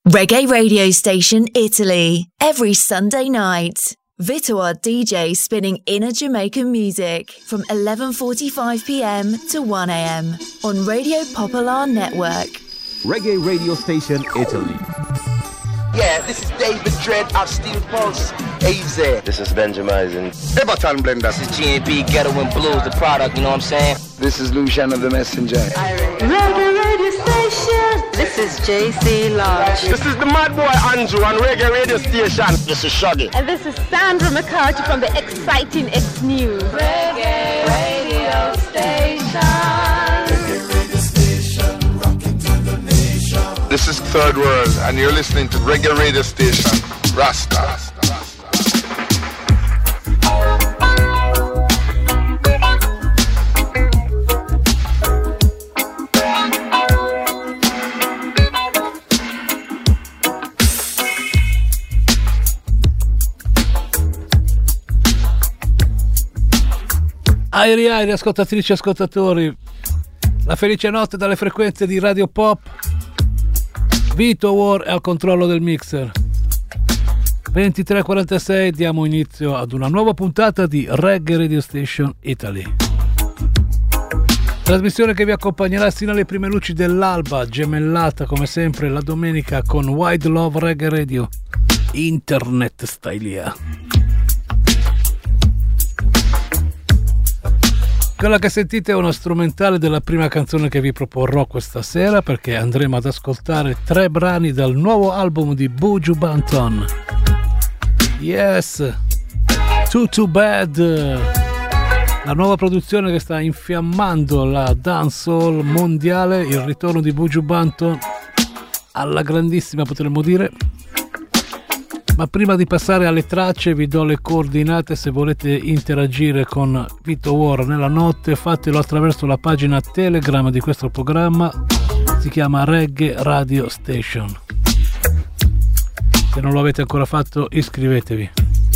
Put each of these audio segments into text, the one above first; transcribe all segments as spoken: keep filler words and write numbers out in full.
Reggae radio station Italy, every Sunday night. Vito D J spinning inner Jamaican music from eleven forty-five p.m. to one a.m. on Radio Popular Network. Reggae radio station Italy. Yeah, this is David Dredd of Steel Pulse. A Z. This is Benjamin. Everton Blender. This is G and B Ghetto and Blues, the product, you know what I'm saying? This is Luciano the Messenger. Reggae radio station. This is J C Lodge. This is the Mad Boy Andrew on Reggae radio station. This is Shaggy. And this is Sandra McCarthy from the exciting X News. Reggae radio station. This is Third World, and you're listening to Reggae Radio Station, Rasta. Airi airi, ascoltatrici e ascoltatori, la felice notte dalle frequenze di Radio Pop. Vito War è al controllo del mixer. ventitré e quarantasei, diamo inizio ad una nuova puntata di Reggae Radio Station Italy. Trasmissione che vi accompagnerà sino alle prime luci dell'alba, gemellata come sempre la domenica con Wide Love Reggae Radio, Internet Stylia. Quella che sentite è una strumentale della prima canzone che vi proporrò questa sera, perché andremo ad ascoltare tre brani dal nuovo album di Buju Banton. Yes, Too Too Bad, la nuova produzione che sta infiammando la dancehall mondiale, il ritorno di Buju Banton alla grandissima, potremmo dire. Ma prima di passare alle tracce vi do le coordinate. Se volete interagire con Vito War nella notte, fatelo attraverso la pagina Telegram di questo programma, si chiama Reggae Radio Station. Se non lo avete ancora fatto, iscrivetevi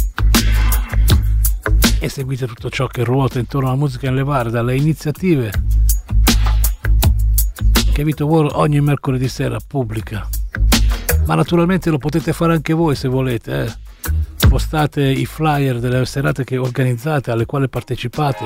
e seguite tutto ciò che ruota intorno alla musica in levare, dalle iniziative che Vito War ogni mercoledì sera pubblica. Ma naturalmente lo potete fare anche voi se volete, eh. Postate i flyer delle serate che organizzate, alle quali partecipate.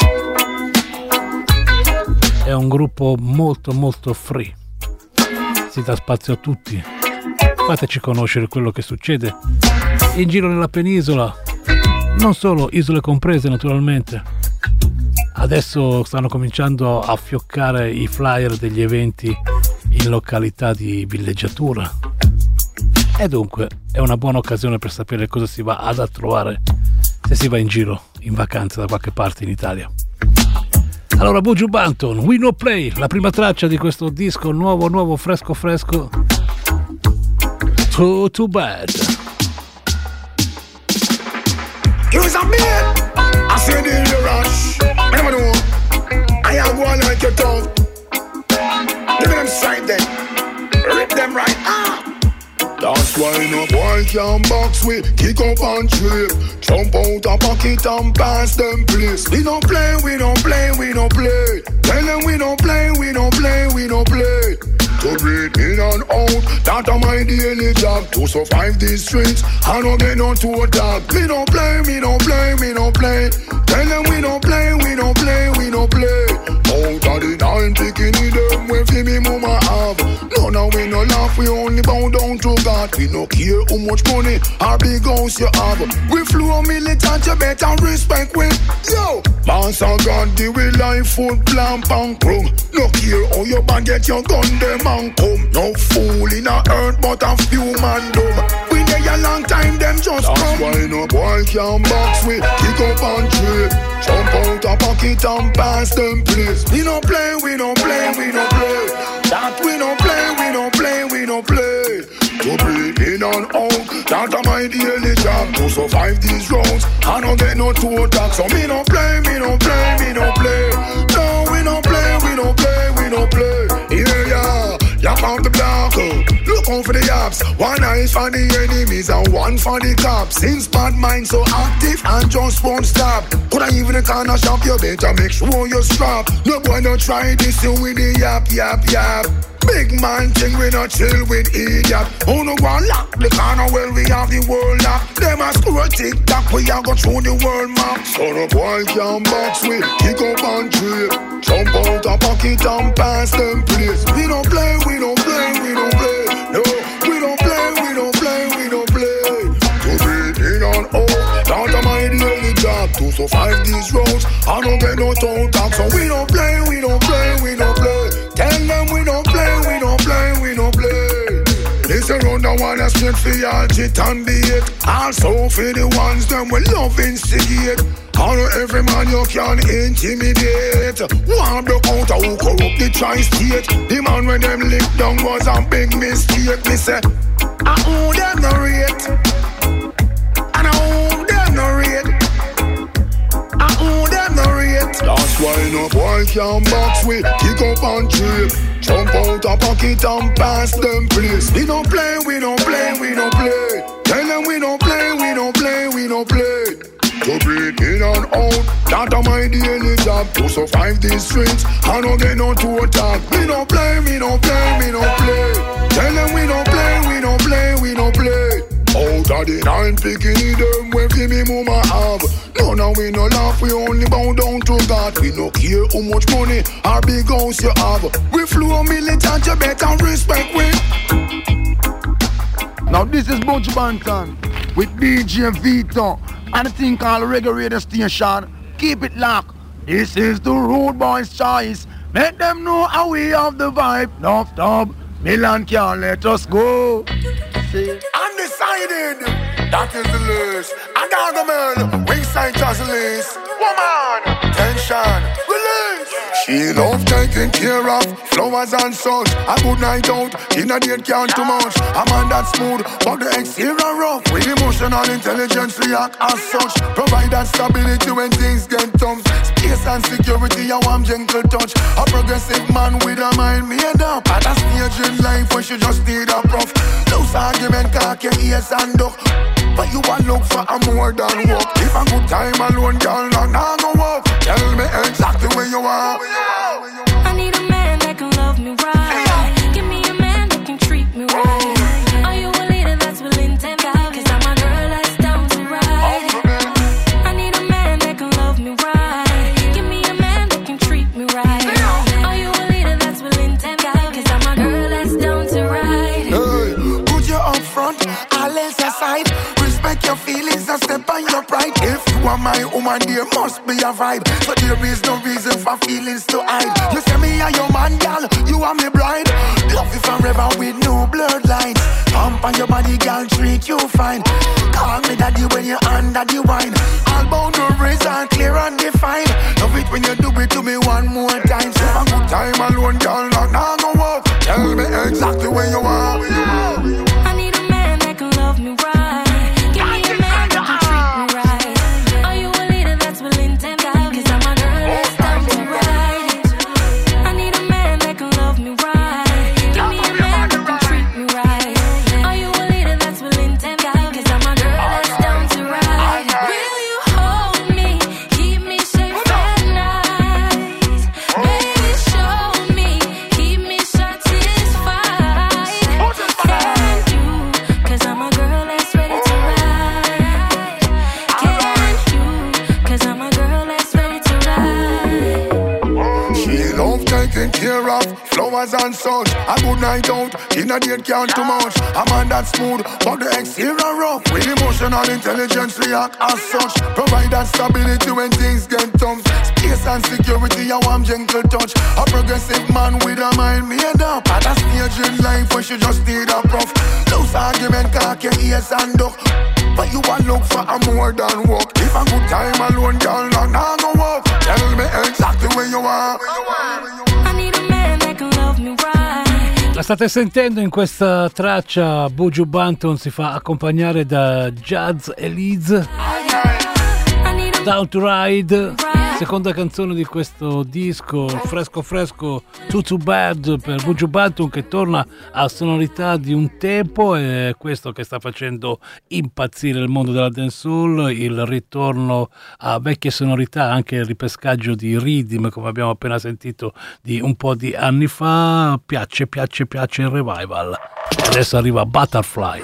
È un gruppo molto molto free, si dà spazio a tutti. Fateci conoscere quello che succede in giro nella penisola, non solo, isole comprese naturalmente. Adesso stanno cominciando a fioccare i flyer degli eventi in località di villeggiatura. E dunque è una buona occasione per sapere cosa si va ad a trovare se si va in giro in vacanza da qualche parte in Italia. Allora, Buju Banton, We No Play, la prima traccia di questo disco nuovo nuovo fresco fresco, Too Too Bad. Use a man, I said in the rush. I never know. I have one like your tongue. Give me them straight then. Rip them right. Ah. That's why no boy can box with, kick up and trip, jump out a pocket and pass them place. We don't play, we don't play, we don't play. Tell them we don't play, we don't play, we don't play. To breathe in and out, that a my daily job. To survive these streets, I don't get no to attack. We don't play, we don't play, we don't play. Tell them we don't play, we don't play, we don't play. Out of the nine, picking in them, we feel me mama have. No, no, we no laugh, we only bow down to God. We no care how much money or big house you have. We flow militant, you better respect we. Yo, boss and God, the way life food plant and crumb. No care how you bad get your gun, them and come. No fool in a earth, but a few man dumb. We there a long time, them just That's come. That's why no boy can box with, kick up and trip, jump out a pocket and pass them place. We don't play, we don't play, we don't play. That we don't play, we don't play, we don't play. To breathe in and out, that a my daily job. To survive these roads, I don't get no to attack. So me don't play, me don't play, me don't play. No, we don't play, we don't play, we don't play. Yeah, yeah, lock out the block. Look out for the yaps. One eye for the enemies and one for the cops. Since bad mind so active and just won't stop. Coulda even the corner shop, you better make sure you strap. No boy don't try this you with the yap, yap, yap. Big man thing we not chill with idiot. Who no go and lock the corner well we have the world lock. Them a screw a tick tock we a go through the world map. So no boy can box with, kick up and trade. Jump out a pocket and pass them place. We don't play, we don't play, we don't play. No, we don't play, we don't play, we don't play. To be in and out, not a my daily job. To survive these roads, I don't get no toe talk. So we don't play, we don't play, we don't play. Tell them we don't play, we don't play, we don't play. This a round the one that's straight for y'all, chit and beat. Also for the ones them we love instigate. All every man you can intimidate. One block out a who corrupt the tri-state. The man when them lick down was a big mistake. Me say, I owe them no rate. And I owe them no rate. I owe them no rate. That's why no boy can box with, kick up and trip. Jump out a pocket and pass them place. We don't play, we don't play, we don't play. Tell them we don't play, we don't play, we don't play. To breathe in and out, that a my daily job. To survive these streets, I don't get no to attack. We don't play, we don't play, we don't play. Tell them we don't play, we don't play, we don't play. Out of the nine picking them where give me mama have. No, no, we no laugh, we only bow down to God. We no care how much money or big house you have. We flew militant, you better respect we. Now this is Buju Banton with D J Vito and a thing called Reggae Radio Station. Keep it locked. This is the Rude Boys' choice. Make them know how we have the vibe. No stop. Milan can't let us go. See? Undecided. That is the list. I got the man. Wingside Jocelyn. Woman. Tension. Release. She love taking care of flowers and such. A good night out, in a date can't too much. A man that's smooth, but the exterior rough. With emotional intelligence react as such. Provide that stability when things get tough. Space and security, a warm gentle touch. A progressive man with a mind made up. At a stage in life where she just need a prof. Loose argument, cock your ears and duck. But you a look for a more than work. If a good time alone, girl, not now go walk. Tell me exactly where you are. I need a man that can love me right. Give me a man that can treat me right. Are you a leader that's willing to die? Cause I'm a girl that's down to ride. I need a man that can love me right. Give me a man that can treat me right. Are you a leader that's willing to die? Cause I'm a girl that's down to ride. Hey, put you up front, all else aside. Respect your feelings and step on your pride. If you are my woman, there must be a vibe. So there is no reason for feelings to hide. You say me are your man, girl, you are my bride. Love you forever with no bloodline. Pump on your body, girl, treat you fine. Call me daddy when you're under the wine. All boundaries are clear and defined. Love it when you do it to me one more time. So a good time alone, girl, not now go walk. Tell me exactly where you are. I need a man that can love me right. Give me a man that can treat me right. Are you a leader that's willing to die? Cause I'm a girl that's down to ride. I need a man that can love me right. Give me a man that can treat me right. Are you a leader that's willing to die? Cause I'm a girl that's down to ride. Will you hold me? Keep me safe at night. Baby, show me. Keep me satisfied. Can you? Cause I'm a girl that's ready to ride. Can you? Cause I'm a girl that's ready to ride. She love taking care of flowers and such. A good night out, in a date can't too much. A man that's smooth, but the exterior rough. With emotional intelligence react as such. Provide that stability when things get tough. Space and security, a warm gentle touch. A progressive man with a mind made up. At a stage in life where she just need a prof. Loose argument, cock your ears and duck. But you a look for a more than work. If a good time alone, girl, not now go walk. Tell me exactly where you are. I need a man that can love me right. La state sentendo in questa traccia. Buju Banton si fa accompagnare da Jazz e Liz. Down to Ride. Seconda canzone di questo disco, fresco fresco, Too Too Bad per Buju Banton, che torna a sonorità di un tempo, e questo che sta facendo impazzire il mondo della dancehall, il ritorno a vecchie sonorità, anche il ripescaggio di rhythm come abbiamo appena sentito di un po' di anni fa. Piace, piace, piace il revival. Adesso arriva Butterfly.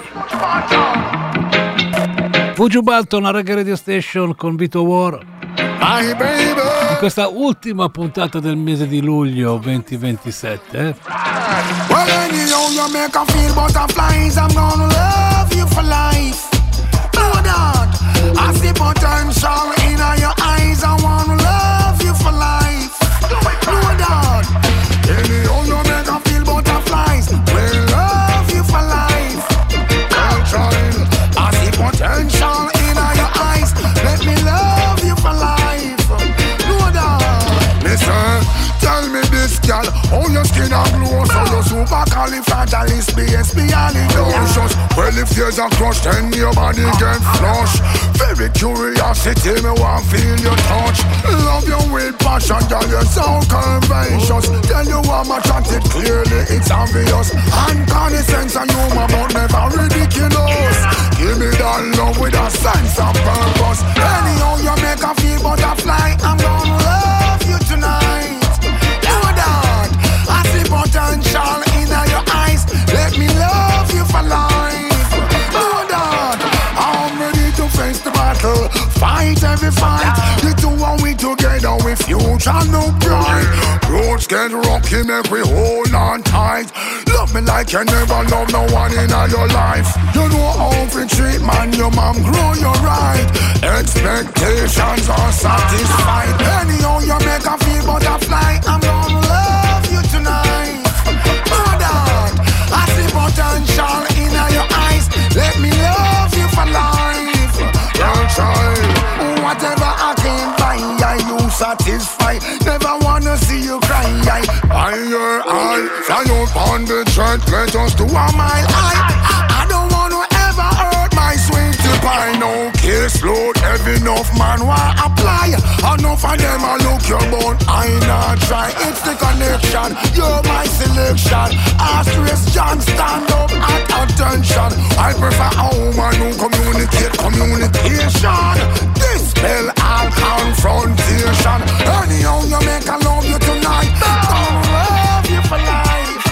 Buju Banton a Reggae Radio Station con Vito War. In questa ultima puntata del mese di luglio duemilaventisette. eh? Well, anyhow, you make a feel butterflies. I'm gonna love you for life. No doubt. I see potential in your eyes. I wanna love you for life. No doubt. Anyhow, you make a feel butterflies. We'll love you for life. Well, child, I see potential in your eyes. Let me love you for life. Listen, tell me this, girl, how your skin a glow, so you super califragilisticexpialidocious. Well, if there's a crush, then your body get flush. Very curiosity, me want feel your touch. Love you with passion, girl, you're so curvaceous. Tell you I'm attracted, clearly it's obvious. Unconnaissance and humor, but never ridiculous. Give me that love with a sense of purpose. Anyhow, you make a feel butterfly, I'm gonna love you tonight. Do that. I see potential in your eyes. Let me love you for life. Do that. I'm ready to face the battle. Fight every fight. The two are we together with future no bright. Roads get rocky, make we hold on tight. Love me like you never love no one in your life. You know how to treat man, your mom grow you right. Expectations are satisfied. Anyhow you make a feel butterfly. I'm gonna love you tonight. Oh, that. I see potential in your eyes. Let me love you for life. Your child, whatever I can buy, I you satisfy. Never wanna see you cry. I, I your eye, fly up on the track. Let us do a mile. I, I don't wanna ever hurt my sweet pie. No case load, heavy enough man why apply. Enough of them I look your bone. I not try. It's the connection. You're my selection. Asterisk John, stand up at attention. I prefer a woman who communicate communication. Dispel all confrontation. Anyhow you make I love you tonight. I'll love you for life.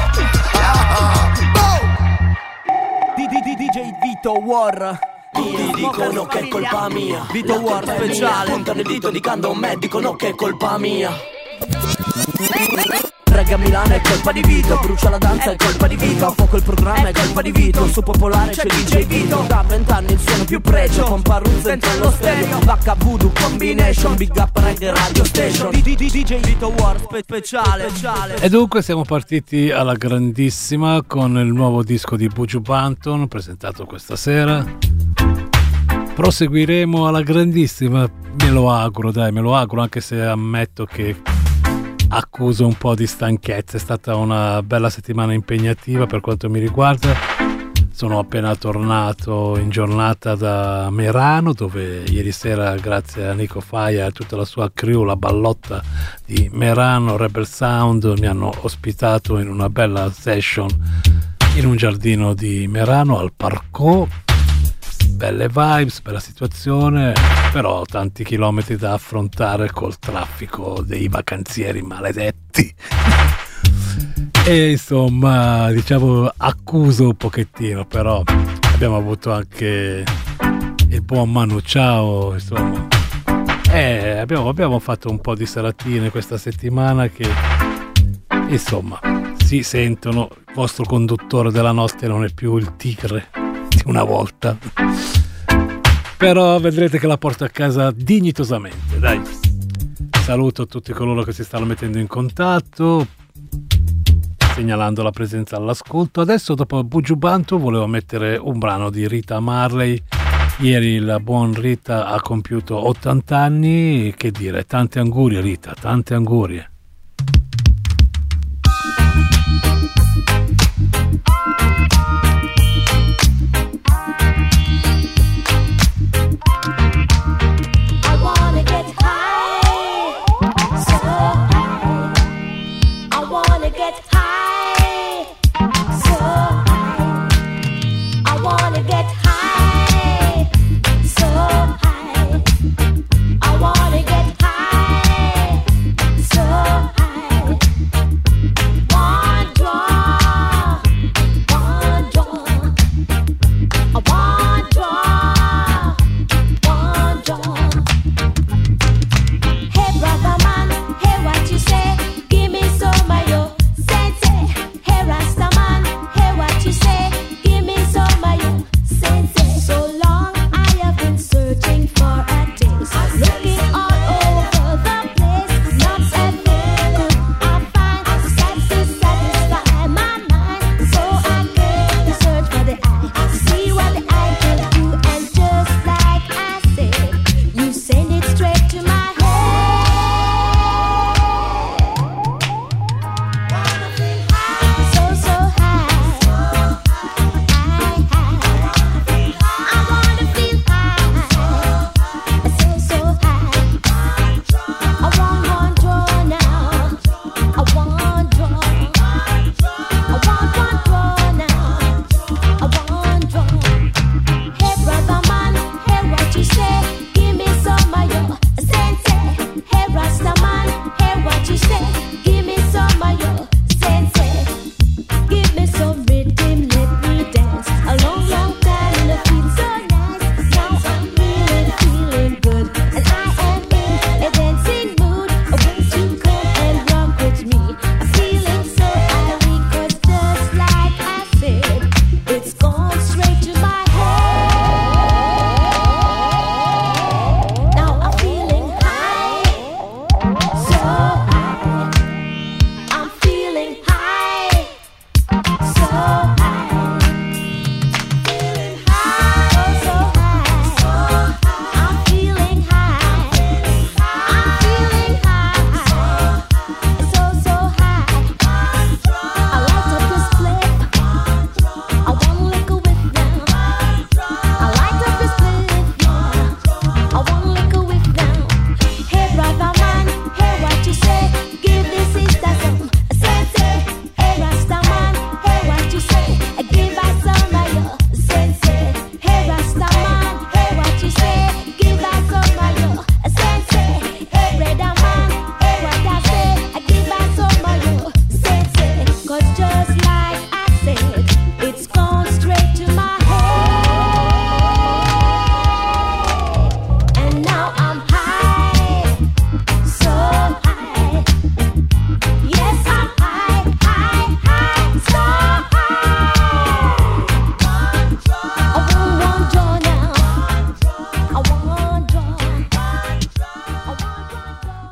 D J Vito War. Tutti dicono che è colpa mia. Vito War speciale. Puntano il dito indicando me, dicono che è colpa mia. Reggae a Milano è colpa di Vito. Brucia la danza è colpa di Vito. A fuoco il programma è colpa di Vito. Su Popolare c'è D J Vito. Da vent'anni il suono più pregio. Con Parruzzo dentro lo stereo. Vacca Voodoo Combination. Big Up Reggae Radio Station. D J Vito War speciale. E dunque siamo partiti alla grandissima con il nuovo disco di Buju Banton presentato questa sera. Proseguiremo alla grandissima, me lo auguro, dai, me lo auguro, anche se ammetto che accuso un po' di stanchezza. È stata una bella settimana impegnativa per quanto mi riguarda. Sono appena tornato in giornata da Merano, dove ieri sera, grazie a Nico Faia e a tutta la sua crew, la ballotta di Merano Rebel Sound, mi hanno ospitato in una bella session in un giardino di Merano al Parco. Belle vibes, bella situazione, però tanti chilometri da affrontare col traffico dei vacanzieri maledetti. E insomma, diciamo, accuso un pochettino, però abbiamo avuto anche il buon Manu Ciao, insomma. E abbiamo, abbiamo fatto un po' di seratine questa settimana che, insomma, si sentono. Il vostro conduttore della notte non è più il tigre di una volta, però vedrete che la porto a casa dignitosamente, dai. Saluto tutti coloro che si stanno mettendo in contatto, segnalando la presenza all'ascolto. Adesso, dopo Buju Banton, volevo mettere un brano di Rita Marley. Ieri la buon Rita ha compiuto ottanta anni, che dire, tante angurie Rita, tante angurie. I wanna get high.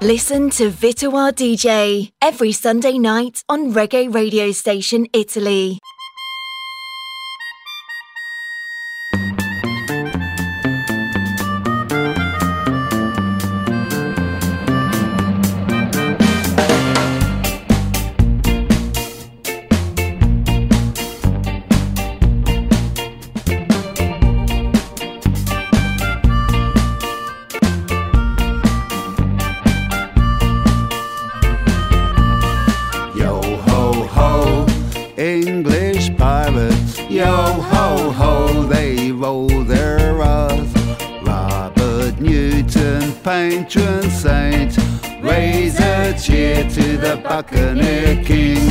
Listen to Vito D J every Sunday night on Reggae Radio Station Italy. Yo ho ho, they roll their R's. Robert Newton, patron saint, raise a cheer to the Buccaneer King.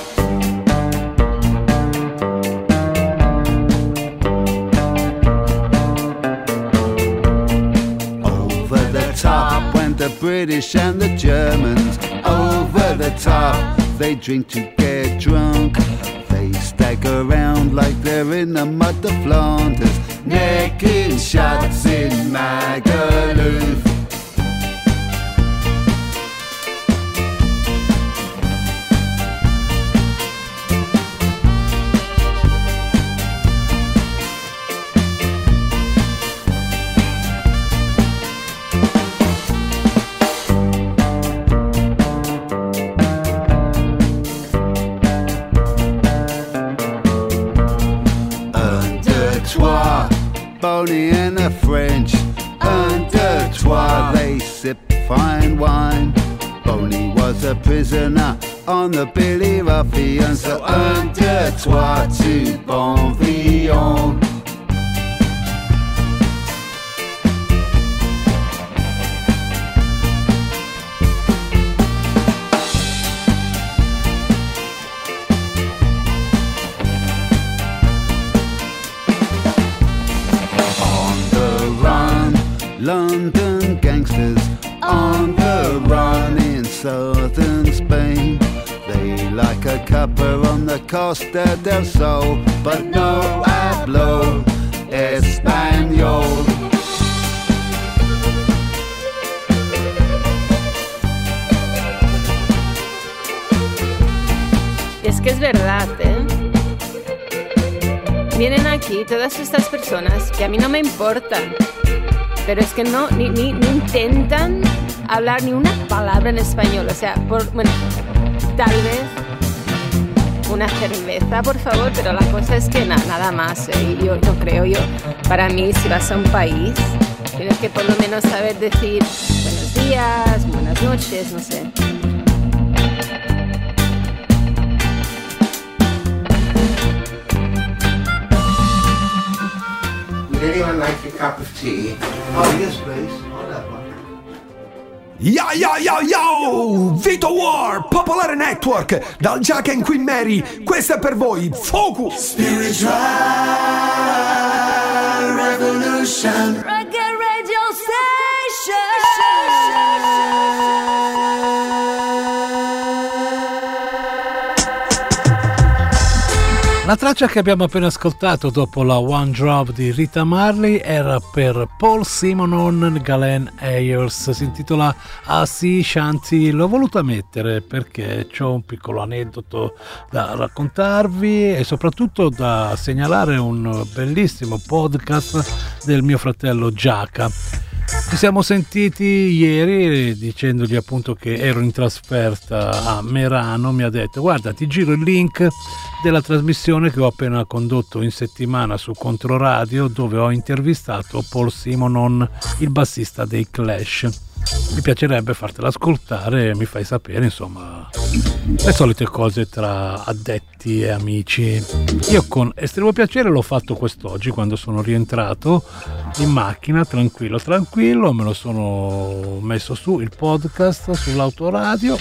Over the top went the British and the Germans. Over the top, they drink to get drunk. They stagger around like they're in the mud of Flanders, necking shots in Magaluf. Boney and the French, under trois, they sip fine wine. Boney was a prisoner on the Billy Ruffian, so under trois to bon vivant. London gangsters on the run in southern Spain. They like a cuppa on the Costa del Sol, but no hablo español. Es que es verdad, ¿eh? Vienen aquí todas estas personas que a mí no me importan, pero es que no, ni, ni, ni intentan hablar ni una palabra en español. O sea, por, bueno, tal vez una cerveza, por favor, pero la cosa es que na, nada más. ¿eh? Yo no creo, yo, para mí, si vas a un país, tienes que por lo menos saber decir buenos días, buenas noches, no sé. Would anyone like a cup of tea? Oh, yes, please. I'll have one. Yo yo yo yo! Vito War, Popolare Network, dal Jack and Queen Mary, questo è per voi, Focus! Spiritual Revolution, Reggae Radio Station. La traccia che abbiamo appena ascoltato dopo la One Drop di Rita Marley era per Paul Simonon Galen Ayers, si intitola Ah sì Shanti. L'ho voluta mettere perché c'ho un piccolo aneddoto da raccontarvi e soprattutto da segnalare un bellissimo podcast del mio fratello Giaca. Ci siamo sentiti ieri dicendogli appunto che ero in trasferta a Merano. Mi ha detto: guarda, ti giro il link della trasmissione che ho appena condotto in settimana su Controradio, dove ho intervistato Paul Simonon, il bassista dei Clash. Mi piacerebbe fartela ascoltare e mi fai sapere, insomma, le solite cose tra addetti e amici. Io con estremo piacere l'ho fatto quest'oggi quando sono rientrato in macchina, tranquillo tranquillo, me lo sono messo su il podcast sull'autoradio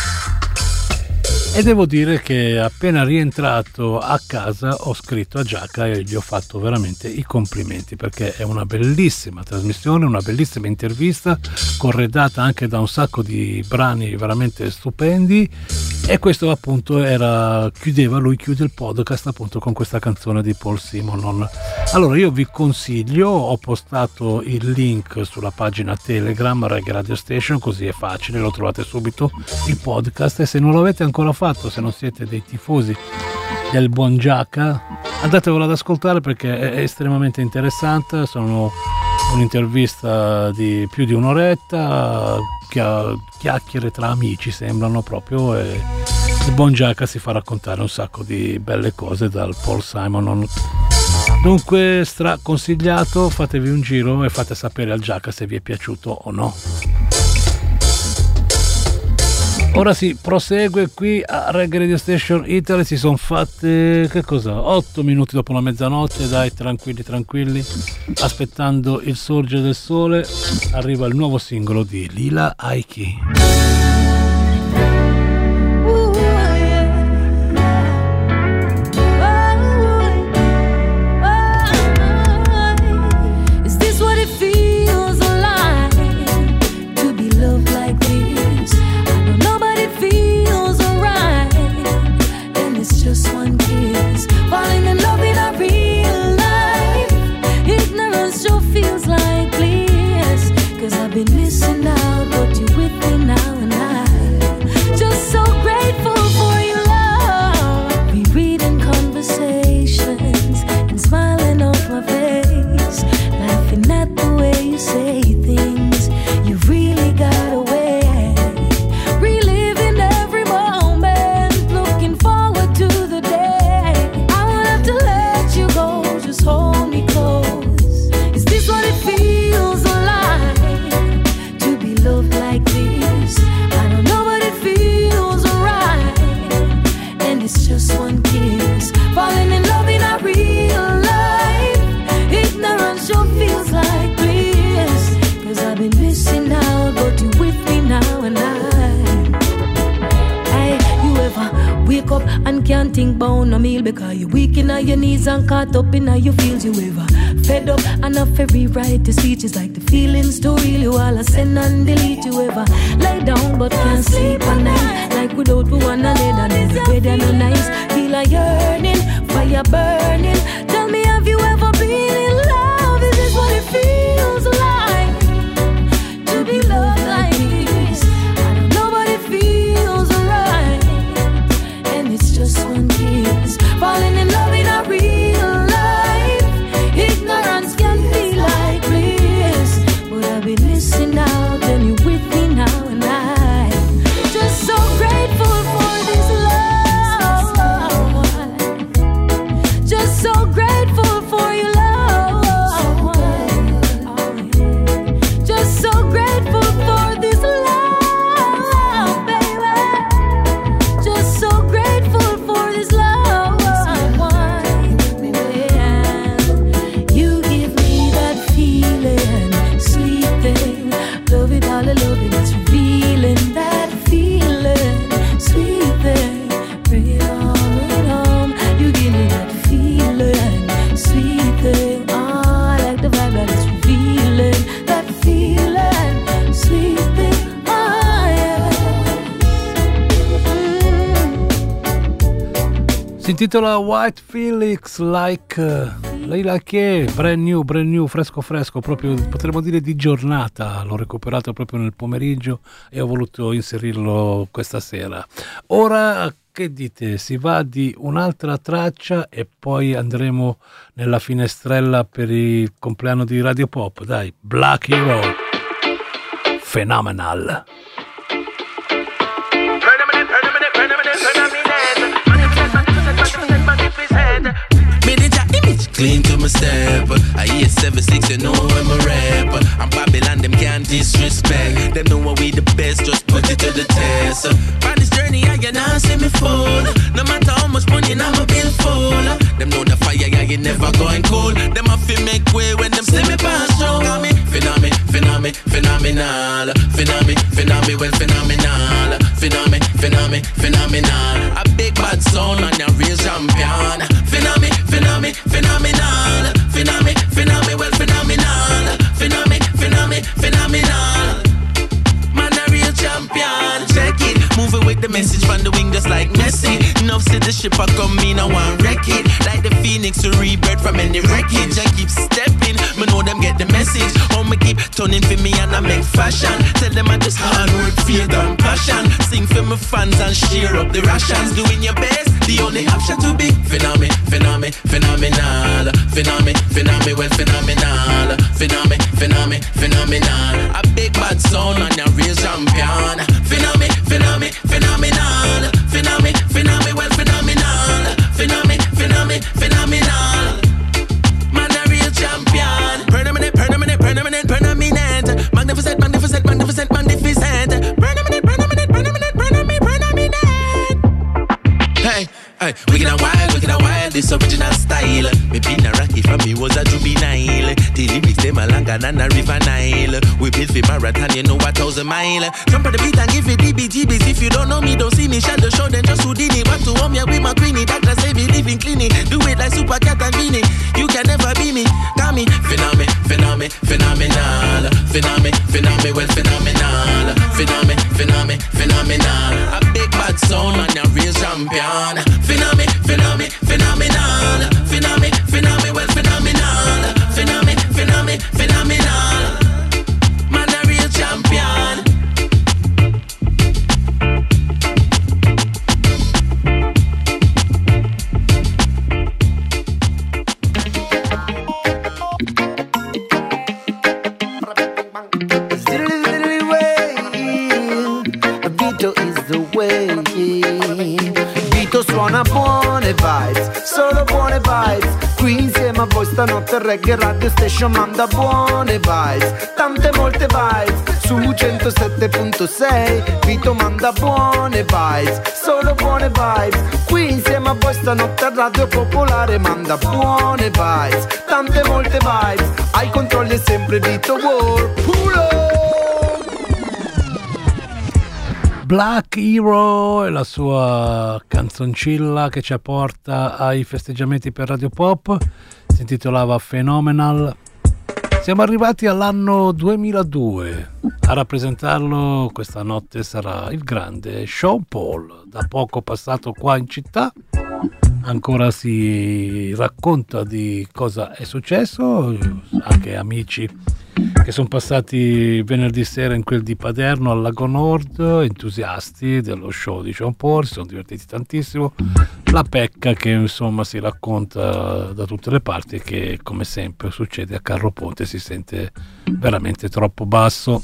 e devo dire che appena rientrato a casa ho scritto a Giaca e gli ho fatto veramente i complimenti, perché è una bellissima trasmissione, una bellissima intervista corredata anche da un sacco di brani veramente stupendi, e questo appunto era chiudeva lui chiude il podcast appunto con questa canzone di Paul Simonon. Allora io vi consiglio, ho postato il link sulla pagina Telegram Reggae Radio Station, così è facile, lo trovate subito il podcast, e se non l'avete ancora fatto, se non siete dei tifosi del buon Giaca, andatevelo ad ascoltare perché è estremamente interessante. Sono un'intervista di più di un'oretta, chiacchiere tra amici sembrano proprio, e il buon Giaca si fa raccontare un sacco di belle cose dal Paul Simon. Dunque stra consigliato, fatevi un giro e fate sapere al Giaca se vi è piaciuto o no. Ora si prosegue qui a Reggae Radio Station Italy, si sono fatte, che cosa, otto minuti dopo la mezzanotte, dai, tranquilli tranquilli, aspettando il sorgere del sole, arriva il nuovo singolo di Lila Aiki. Been missing out, but you with me now, and I just so grateful for your love. We reading conversations and smiling off my face, laughing at the way you say things. You really got away, reliving every moment, looking forward to the day I won't have to let you go. Just hold me close. Is this what it feels like? Love like this, I don't know, but it feels right. And it's just one kiss, falling in love in our real life. Ignorance sure feels like bliss, cause I've been missing out, but you with me now, and I Hey, you ever wake up and can't think about a meal because you're weak in your knees and caught up in your feels? You ever fed up and a very right to speech is like the feelings to real you all I send and delete. You ever lay down but can't sleep at night, like without one another, then the bed and no nice, feel a yearning, fire burning. Tell me, have you ever been in love? Is this what it feels like to be loved like this? I don't know, but it feels right, and it's just one kiss, falling in love in a real life. Ignorance can feel like bliss, but I've been missing out, and you're with me now, and I'm just so grateful for this love. Just so grateful for your love. Just so grateful for this love, baby. Just so grateful for this love. Love it, all I love it, it's revealing that feeling, sweet thing. Bring it on, bring it on. You give me that feeling, sweet thing. Oh, I like the vibe that it's revealing, that feeling, sweet thing. Oh, yeah. Mm. Si intitola White Felix Like uh, Lei la che brand new, brand new, fresco fresco, proprio potremmo dire di giornata. L'ho recuperato proprio nel pomeriggio e ho voluto inserirlo questa sera. Ora che dite? Si va di un'altra traccia e poi andremo nella finestrella per il compleanno di Radio Pop. Dai, Black Hero, Phenomenal. Clean to my step, I hear seven six, you know I'm a rapper. I'm Babylon, them can't disrespect. Them know what we the best, just put it to the test. On this journey, I can not see me fall. No matter how much money, I'm a bill full. Them know the fire, yeah, you never going cool. Them have to make way when them see me pass through. Got me, phenom, phenom, phenomenal. Phenom, phenom, well, phenomenal. Phenom, phenom, phenomenal. A big bad sound and a real champion. Phenom, phenom, phenomenal. Phenomenal, phenomenal, well phenomenal. Phenomenal, phenomenal, phenomenal. Man a real champion. Check it, moving with the message from the wing just like Messi. Enough said the ship I come in, I want wreck it. Like the phoenix to rebirth from any wreckage. I keep stepping, me know them get the message. How me keep turning for me and I make fashion. Tell them I just hard work, faith and passion. Sing for my fans and share up the rations. Doing your best, the only option to be phenomenal, phenomenal, phenomenal, phenomenal, phenomenal, well phenomenal, phenomenal, phenomenal, phenomenal. A big bad sound and a real champion. Phenomenal, phenomenal, phenomenal, phenomenal, phenomenal, well phenomenal, phenomenal, phenomenal, phenomenal. Man a real champion. Permanent, permanent, permanent, permanent. Magnificent, magnificent, magnificent, magnificent. Permanent, permanent, permanent, permanent, permanent. Hey, hey, wicked and wild, wicked and wild. This original style. Me been a rocky from me was a juvenile. The lyrics them a longer than a river Nile. We built for marathon, you know a thousand mile. Jump on the beat and give it D B G Bs. If you don't know me, don't see me. Shadow show then just Houdini. Back to home, yeah, with my queenie. Doctor say me living clean. Do it like Super Cat and Beanie. You can never be me. Got me phenomenal, phenomenal, phenomenal, phenomenal, phenomenal, well phenomenal, phenomenal, phenomenal, phenomenal. A big bad sound and a real champion. Phenomenal, phenomenal, phenomenal, phenomenal, phenomenal, well phenomenal, phenomenal, phenomenal, phenomenal. Man a real champion. Vito is the way. Vito suona buone vibes, solo buone vibes. Qui insieme a voi stanotte Reggae Radio Station manda buone vibes, tante molte vibes. Su centosette virgola sei Vito manda buone vibes, solo buone vibes. Qui insieme a voi stanotte a Radio Popolare manda buone vibes, tante molte vibes. Ai controlli è sempre Vito War. Pulo! Black Hero e la sua canzoncilla che ci apporta ai festeggiamenti per Radio Pop si intitolava Phenomenal. Siamo arrivati all'anno duemiladue. A rappresentarlo questa notte sarà il grande Sean Paul, da poco passato qua in città. Ancora si racconta di cosa è successo, anche amici che sono passati venerdì sera in quel di Paderno al Lago Nord, entusiasti dello show di Sean Paul, si sono divertiti tantissimo. La pecca che insomma si racconta da tutte le parti è che, come sempre succede a Carro Ponte, si sente veramente troppo basso.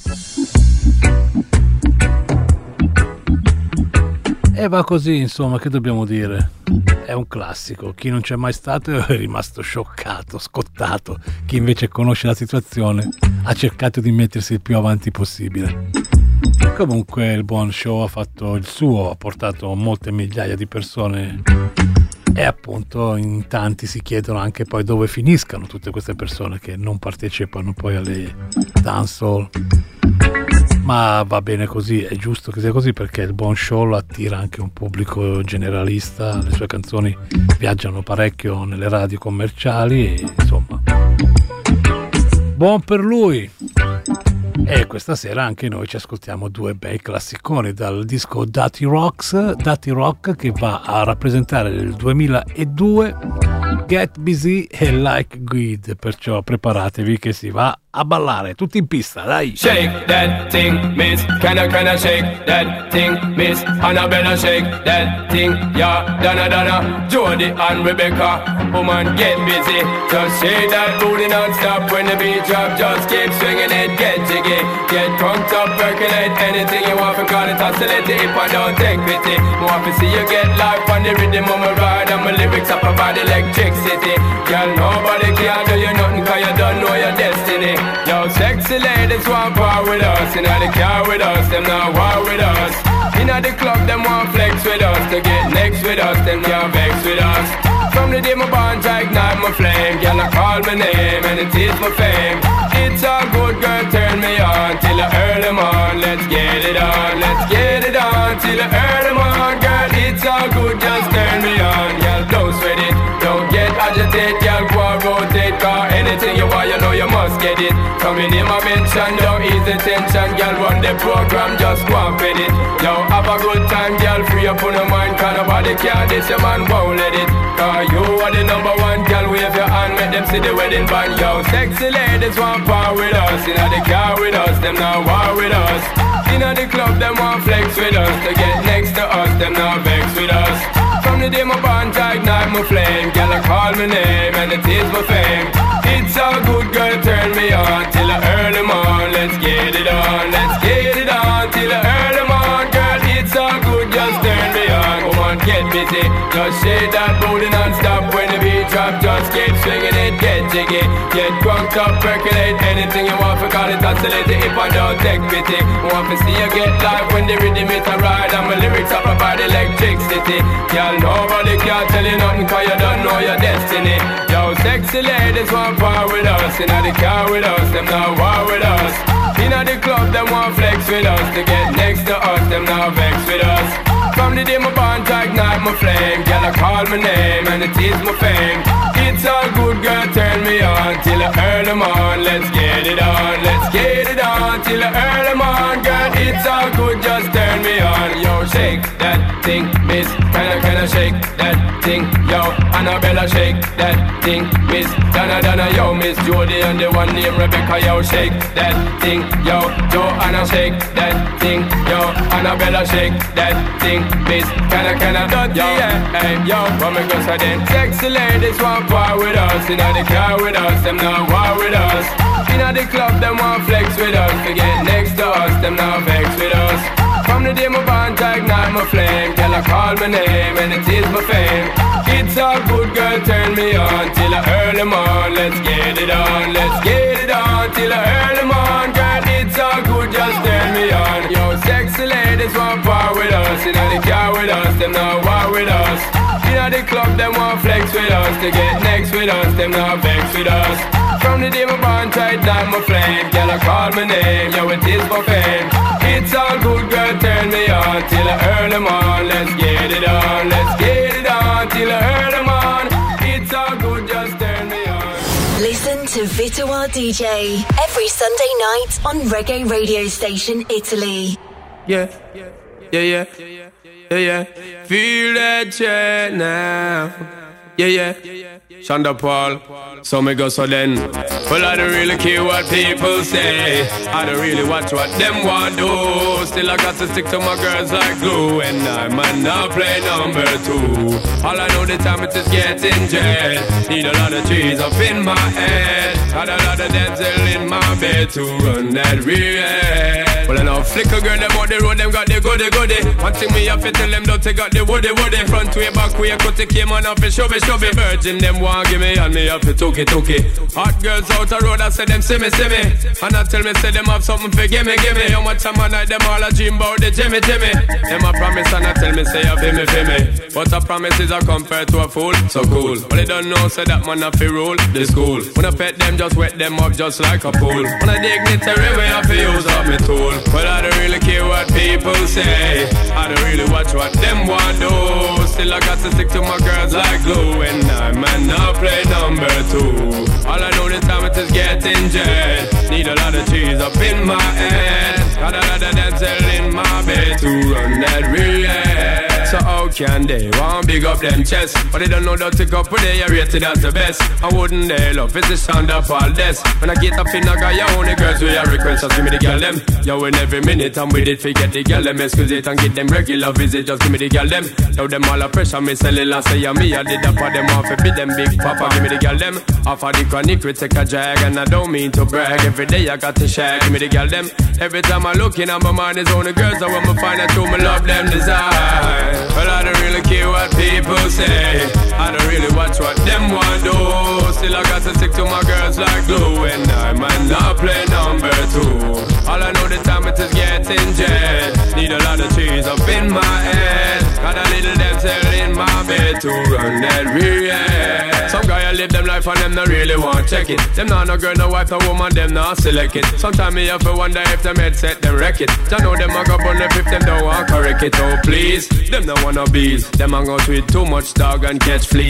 E va così, insomma, che dobbiamo dire? È un classico. Chi non c'è mai stato è rimasto scioccato, scottato. Chi invece conosce la situazione ha cercato di mettersi il più avanti possibile. Comunque il buon show ha fatto il suo, ha portato molte migliaia di persone e appunto in tanti si chiedono anche poi dove finiscano tutte queste persone che non partecipano poi alle dancehall. Ma va bene così, è giusto che sia così, perché il buon show lo attira anche un pubblico generalista. Le sue canzoni viaggiano parecchio nelle radio commerciali e insomma buon per lui. E questa sera anche noi ci ascoltiamo due bei classiconi dal disco Dirty Rocks, Dirty Rock, che va a rappresentare il duemiladue, Get Busy e Like Good, perciò preparatevi che si va a ballare tutti in pista, dai. Shake that thing, miss, kinda kinda shake that thing, miss, Annabella shake that thing, yeah, Donna Donna, Jody and Rebecca, woman get busy, just shake that booty non-stop when the beat drop, just keep swinging it, get jiggy, get crunked up, percolate anything you want, for call it oscillate, if I don't take pity, more to see you get life on the rhythm of my ride, and my lyrics up about electricity, girl, nobody can do you nothing, cause you don't know your destiny. Yo, sexy ladies want war with us. Inna the car with us, them not war with us. Inna the club, them want flex with us. To get next with us, them can't vex with us. From the day my bond, I ignite my flame. Girl, I call my name and it is my fame. It's all good, girl, turn me on till I earn them on. Let's get it on, let's get it on till I earn them on. Girl, it's all good, just turn me on. Girl, don't sweat it, don't get agitated. Girl, go and rotate, cause any Anything you want, you know you must get it. Coming in my mention, don't ease the tension. Girl, run the program, just go and fit it. Yo, have a good time, girl, free up on your mind. Cause nobody can this, your man won't let it. Cause you are the number one, girl, wave your hand, make them see the wedding band. Yo, sexy ladies want power with us. Inna the car with us, them now war with us. Inna the club, them want flex with us. To get next to us, them now vex with us. From the day my bond, I ignite my flame. Girl, I call my name and it is my fame. It's all good, girl, turn me on till the early morn. Let's get it on, let's get it on till the early morn. Girl, it's all good, just turn me on. Come on, get busy, just shake that booty non-stop. When the beat drop, just keep swinging it, get jiggy. Get crunked up, percolate anything you want, for call it oscillate. If I don't take pity, want to see you get live when the rhythm is a ride. And my lyrics are provide electricity. Girl, nobody can tell you nothing, cause you don't know your destiny. Yo, sexy ladies want power with us. Inna the car with us, them now war with us. Inna the club, them want flex with us. To get next to us, them now vex with us. From the day my bond, I ignite my flame. Girl, I call my name and it is my fame. It's all good, girl, turn me on till the early morn. Let's get it on, let's get it on till the early morn. Girl, it's all good, just turn me on. Yo, shake that thing, miss. Kinda, kinda shake that thing. Yo, Annabella, shake that thing, miss. Donna, Donna, yo, Miss Jody and the one named Rebecca. Yo, shake that thing. Yo, Joanna, shake that thing. Yo, Annabella, shake that thing, miss. Kinda, kinda, yo, hey, yo, what me go say then? Sexy ladies want war with us. Inna the car with us, them now war with us. Inna the club, them want flex with us. To get next to us, them now vex with us. From the day my bond, I ignite my flame. Girl, I call my name and it is my fame. It's all good, girl, turn me on till the early morn. Let's get it on, let's get it on till the early morn. Girl, it's all good, just turn me on. Yo, sexy ladies want power with us. Inna the car with us, them now war with us. Inna the club, them want flex with us. To get next with us, them now vex with us. From the day my bond, I ignite my flame. Girl, I call my name, yo, it is my fame. It's all good, girl, turn me on till the early morn. Let's get it on, let's get it on till the early morn. It's all good, just turn me on. Listen to Vito R D J every Sunday night on Reggae Radio Station Italy. Yeah, yeah, yeah, yeah, yeah. Feel that jet now. Yeah, yeah, Shonda Paul. So me go so then. Well, I don't really care what people say. I don't really watch what them want do. Still I got to stick to my girls like glue. And I might not play number two. All I know the time it is getting jet. Need a lot of trees up in my head. Had a lot of Denzel in my bed to run that real. Well, I know flicker girl, them on the road, them got the goody goody. One thing me have to tell them, don't take out the woody woody. Front way, back way, cut the came on off, show me, show me. Virgin, them want give me, and me have to took it, took it. Hot girls out the road, I say them see me, see me. And I tell me, say them have something for give me, give me. How much time I night, them all a dream about the Jimmy, Jimmy. Them a promise, and I tell me, say, I feel me, feel me. But a promise is a compared to a fool, so cool. But they don't know, say that man a fi rule, the school. When I pet them, just wet them up, just like a pool. When I dignitary way, I fi use up me tool. But I don't really care what people say. I don't really watch what them want do. Still I got to stick to my girls like glue. And I might not play number two. All I know this time it is getting jet. Need a lot of cheese up in my head. Got a lot of Denzel in my bed to run that real. So how can they want big up them chest? But they don't know that to go they are rated as the best. I wouldn't they love it's the sound of all this. When I get up in I got your only girls with your request, just give me the girl them. Yo, in every minute I'm with it, forget the girl them. Excuse it and get them regular visit, just give me the girl them. Now them all a pressure, me sell it and say yeah, me I did that for them off. Be them big papa, give me the girl them. Off of the chronic we take a drag. And I don't mean to brag, every day I got to shag. Give me the girl them. Every time I look in on my mind is only girls. I want me find out who me love them design. Well, I don't really care what people say. I don't really watch what them want do. Still I got to stick to my girls like glue. And I might not play number two. All I know the time it is getting jet. Need a lot of trees up in my head. Got a little Denzel in my bed to run that real. Some guy I live them life and them not really want check it. Them not no girl, no wife, no woman, them not select it. Sometimes me have to wonder if them headset them wreck it. I know them a go burn up if them don't want correct it. Oh please, them no wanna bees. Them a go tweet too much dog and catch fleas.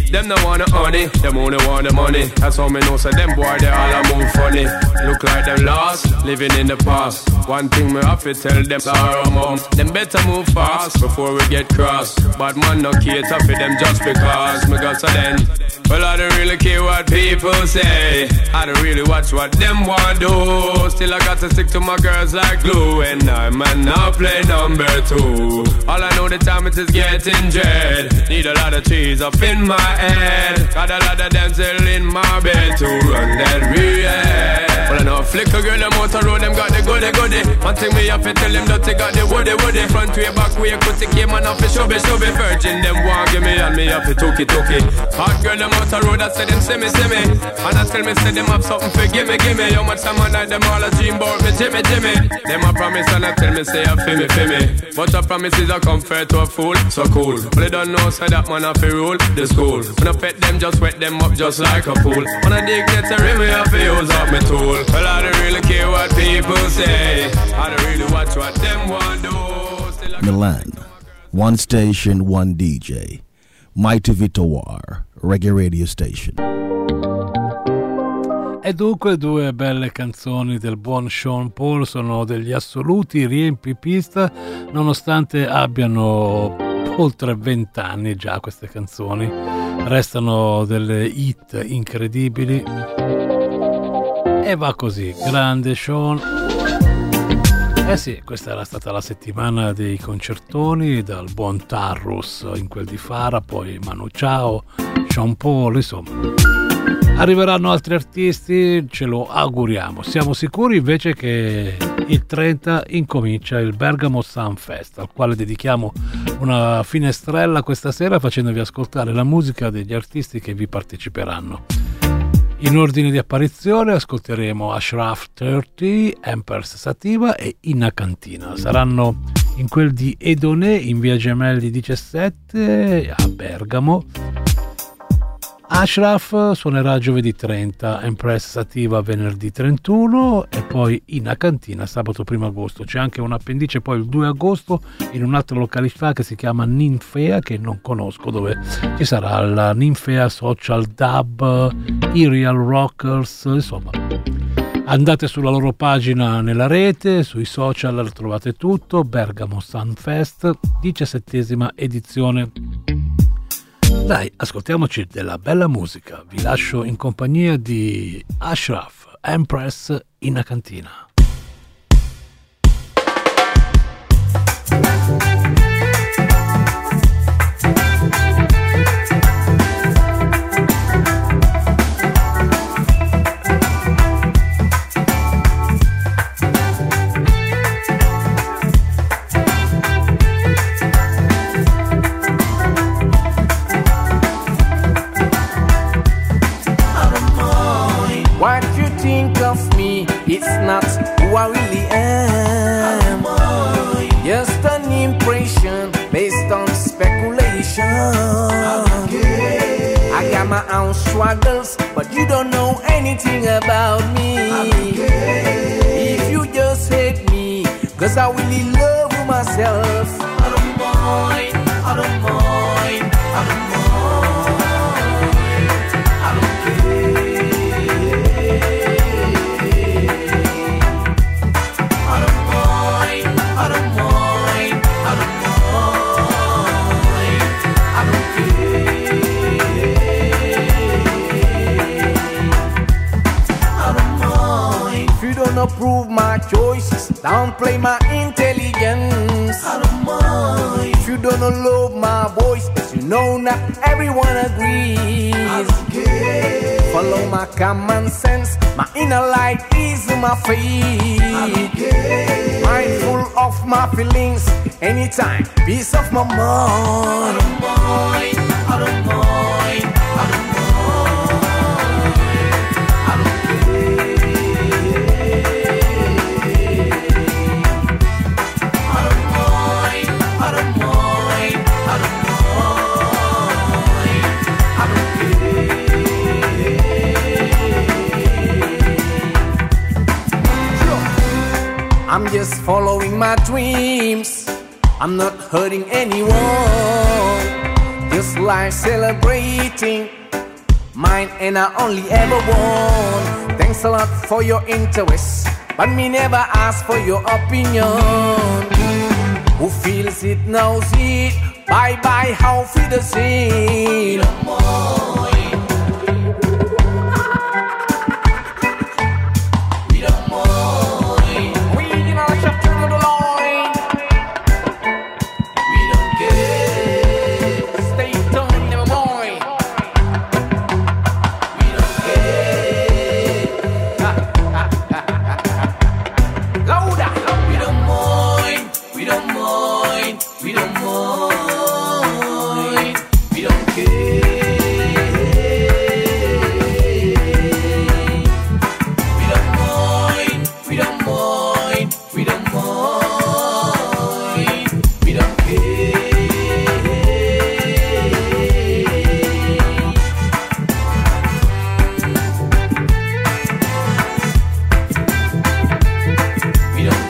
Them no want the honey, them only want the money. That's how me know, so them boy they all a move funny. Look like them lost, living in the past. One thing me have to tell them, sorrow mom, them better move fast before we get cross. But man no cater for them just because me got so then. Well, I don't really care what people say. I don't really watch what them want do. Still I got to stick to my girls like glue. And I man now play number two. All I know the time it is getting dread. Need a lot of trees up in my head. Got a lot of them still in my bed to run that real. Well I know flicker girl them out the road, them got the goody goody. One thing me have to tell them that they got the woody woody. Front way, back way, cut the game and off the shove shove. Virgin them want give me and me have to took it took it. Hot girl them out the road, I say them see me see me. And I tell me say them have something for give me give me. How much time I night them all a dream about me Jimmy Jimmy. Them a promise and I tell me say I feel me feel me. But a promise is a comfort to a fool, so cool. But they don't know say that man have to rule the school. When I pet them just wet them up just like a pool. When I dig get a rim me have to use up my tool. Well I don't really care what people say. I don't really watch what them want do. Milan, one station, one D J. Mighty Vito War, Reggae Radio Station. E dunque due belle canzoni del buon Sean Paul sono degli assoluti riempipista, nonostante abbiano oltre vent'anni già queste canzoni. Restano delle hit incredibili. E va così, grande Sean. Eh sì, questa era stata la settimana dei concertoni, dal buon Tarrus in quel di Fara, poi Manu Chao, Sean Paul, insomma. Arriveranno altri artisti, ce lo auguriamo. Siamo sicuri invece che il trenta incomincia il Bergamo Sun Fest, al quale dedichiamo una finestrella questa sera facendovi ascoltare la musica degli artisti che vi parteciperanno. In ordine di apparizione ascolteremo Ashraf trenta, Empress Sativa e Inna Cantina. Saranno in quel di Edonè in via Gemelli diciassette a Bergamo. Ashraf suonerà giovedì trenta, Empress Sativa venerdì trentuno e poi Inna Cantina sabato primo agosto. C'è anche un appendice poi il due agosto in un'altra località che si chiama Ninfea, che non conosco, dove ci sarà la Ninfea Social Dub, i Real Rockers, insomma. Andate sulla loro pagina nella rete, sui social trovate tutto. Bergamo Sun Fest, diciassettesima edizione. Dai, ascoltiamoci della bella musica. Vi lascio in compagnia di Ashraf, Empress, Inna Cantina. It's not who I really am. Just an impression based on speculation. I got my own struggles, but you don't know anything about me. If you just hate me, cause I really love myself. I don't mind, I don't mind, I don't mind. Approve my choices, downplay my intelligence. I don't mind. If you don't love my voice, as you know not everyone agrees. I don't care. Follow my common sense, my inner light is my faith. I don't care. Mindful of my feelings, anytime, peace of my mind. I don't mind, I don't mind, I don't mind. I'm just following my dreams. I'm not hurting anyone. This life celebrating mine and I only ever want. Thanks a lot for your interest, but me never ask for your opinion. Who feels it knows it. Bye bye, how feel the scene. We don't mind. We in our chapter of the line. We don't care. Stay tuned, never mind. We don't care. Louder. We don't mind. We don't mind. We don't mind. We don't care. We don't mind. We don't mind. We don't mind. We don't care. We don't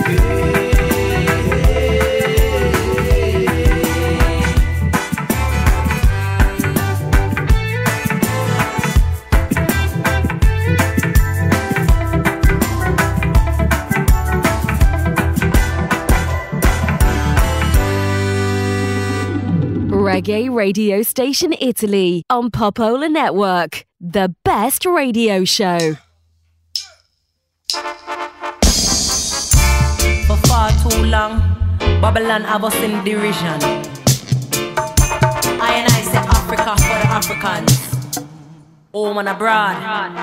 Reggae Radio Station Italy on Popola Network. The best radio show. For far too long, Babylon have us in derision. I and I say Africa for the Africans, home and abroad.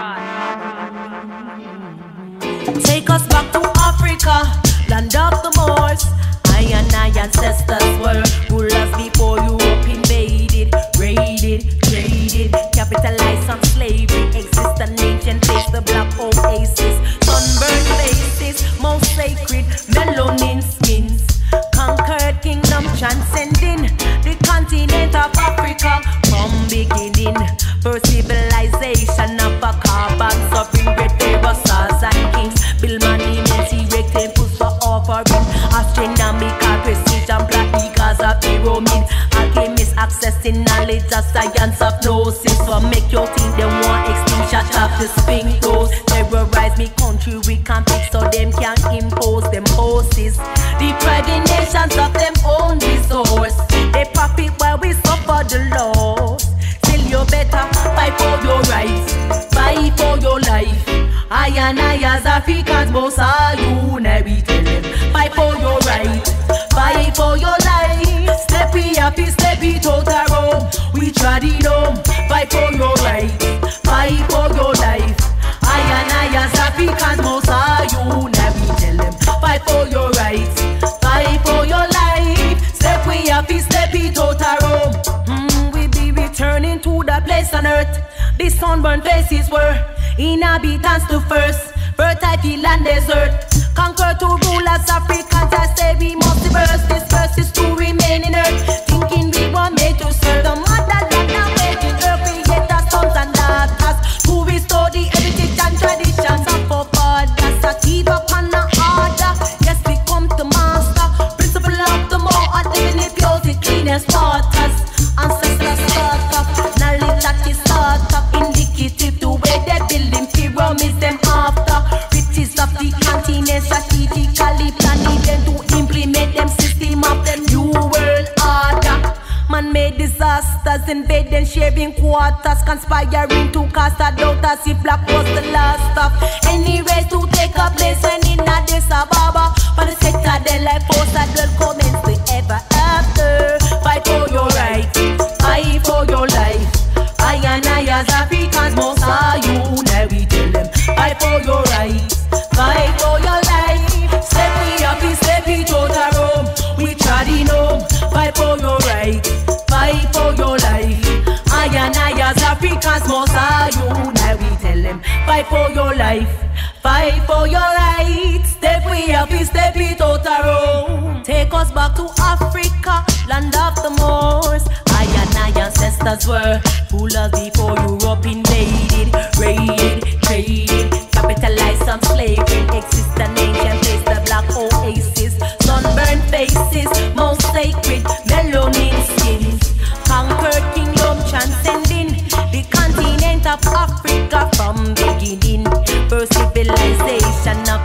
Take us back to Africa, land of the Moors. I and I ancestors were rulers before Europe invaded, raided, traded, capitalized on slavery. Exist an ancient place, the black oasis, sunburned faces, most sacred, melanin skins. Conquered kingdom transcending the continent of Africa. From beginning, first civilization of a carbon suffering great pharaohs and kings. Build monuments, erect temples for offering. Astronomical precision, black eagles of pyramid. Alchemists accessing knowledge of science of gnosis. For make your team, they want extinction of the sphincters. Terrorize me country, we can't fix so them can impose them horses. Depriving nations of them own resource. They profit while we suffer the loss. Still you better fight for your rights, fight for your life. I and I as Africans most are unity. Tell them fight for your right, fight for your life. Step we happy, step it out a room. We tried it home, fight for your right, fight for your life. I and I as Africans most are unity. Tell them fight for your rights, fight for your life. Step we happy, step it out a room. Mm, we be returning to the place on earth. The sunburned places were inhabitants to first. Fertile field and desert. Conquer to rulers, Africans. I say we must reverse. This verse is to remain in earth. Thinking we were made to serve the motherland and making earth creator sons and daughters. To restore the heritage and traditions of our fathers. A keep up on the order. Yes, we come to master. Principle of the more and living it pure, the cleanest waters. Ancestors start up. Knowledge that is start up. Indicative to where they building pyramids them after. Riches of the continent strategically planning them to implement them system of them new world order. Man-made disasters invading sharing quarters, conspiring to cast a doubt as if black was the last of any race to take a place. And in Addis Ababa for the sector they like force that will commence the ever after. Fight for your right, fight for your life. I and I as Africans most are unite. We tell them fight for your rights, fight for your life. Step we happy, step it out a room. We tried in home, fight for your rights, fight for your life. I and I as Africans must are unite. We tell them fight for your life, fight for your rights. Step we happy, step it out a room. Take us back to Africa, land of the Moors. I and I ancestors were rulers before Europe invaded, raided, traded, capitalized on slavery. Exist an ancient place, the black oasis, sunburned faces, most sacred, melanin skins. Conquered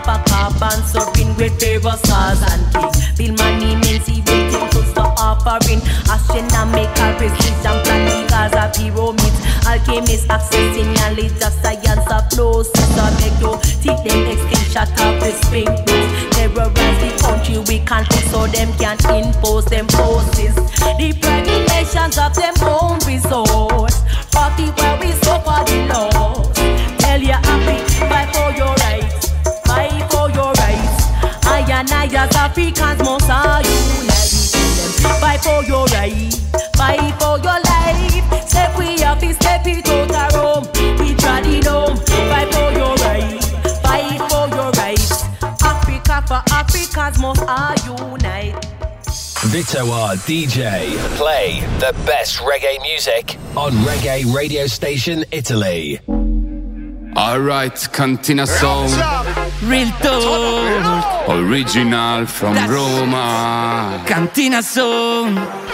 a carbon surfing with favor stars and king. Bill money means he waiting to start offering. Astronomical precision plan because of pyramids. Alchemists accessing knowledge of science of flow. So make you take them extinction of the spring. Terrorize the country we can't fix so them can't impose them forces. The private nations of them own resource. Party where we suffer the loss. Tell you happy, fight for your rights. Fight for your rights. I and I as Africans must are united. Fight for your rights. Fight for your life. Step we up, step it out of Rome. We tried it home. Fight for your rights. Fight for your rights. Africa for Africans must are unite. Vito R D J. Play the best reggae music on Reggae Radio Station Italy. Alright, Cantina Sound. Real talk. Original from That's Roma. Cantina Sound.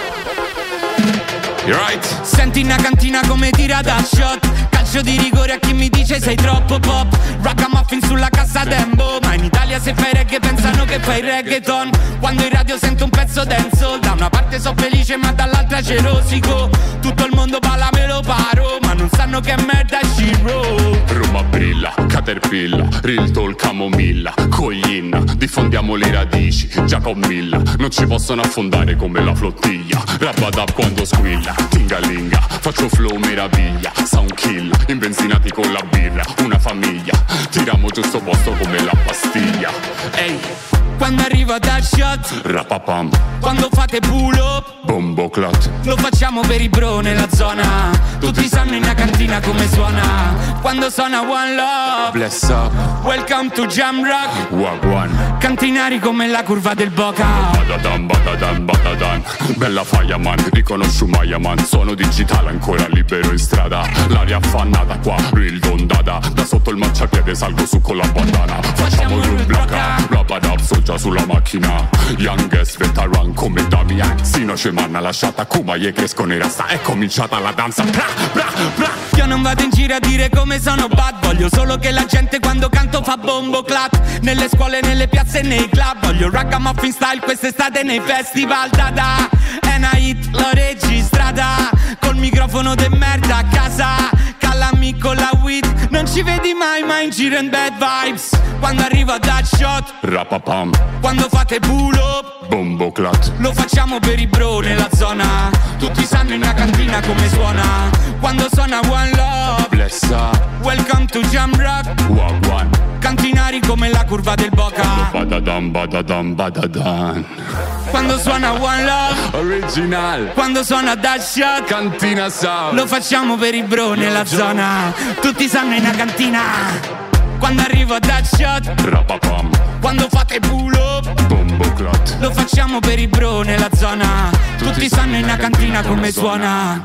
You're right. Senti una cantina come tira da shot. Calcio di rigore a chi mi dice sei troppo pop. Ragamuffin sulla cassa Dembo. Ma in Italia se fai reggae pensano che fai reggaeton. Quando in radio sento un pezzo dancehall. Da una parte so felice ma dall'altra c'è rosico. Tutto il mondo balla me lo paro. Ma non sanno che merda è Shiro. Roma brilla, Caterpillar, Real Talk, Camomilla, Coglin, diffondiamo le radici, Giacomilla, non ci possono affondare come la flottiglia. Rabadab quando squilla, tingalinga, faccio flow meraviglia, sound kill, imbenzinati con la birra, una famiglia, tiriamo giusto posto come la pastiglia. Ehi, quando arriva da shot, rapapam, quando fate pull up, bomboclat, lo facciamo per i bro nella zona. Tutti sanno in una cantina come suona. Quando suona One Love, bless up, welcome to Jamrock, Wagwan, cantinari come la curva del Boca. Badadan, badadan, badadan, bella fireman, riconosciu Mayaman. Sono digitale ancora libero in strada. L'aria affannata qua, real dondata. Da sotto il marciapiede salgo su con la bandana. Facciamo il blocca, rabadab, soggia sulla macchina. Youngest veteran come Damian. Sino ci manna lasciata Kuma e cresco nera sta. È cominciata la danza, bra, bra, bra. Io non vado in giro a dire come sono bad. Voglio solo che la gente quando canto fa bombo clap. Nelle scuole, nelle piazze e nei club. Voglio ragamuffin style quest'estate nei festival. Dada, è una hit, l'ho registrata. Col microfono de merda a casa. Callami con la weed. Non ci vedi mai, ma in giro in bad vibes. Quando arriva that shot, rapapam, quando fate pull up, bomboclat, lo facciamo per i bro nella zona. Tutti sanno in una cantina come suona. Quando suona One Love, bless up, welcome to Jamrock, Wagwan, cantinari come la curva del Boca. Badadan, badadan, badadan. Quando suona One Love, original, quando suona that shot, Cantina Sound, lo facciamo per i bro nella zona. Tutti sanno in una cantina. Quando arriva that shot, rapapam, quando fate pull up, bomboclat, lo facciamo per i bro nella zona. Tutti sanno in una cantina come suona.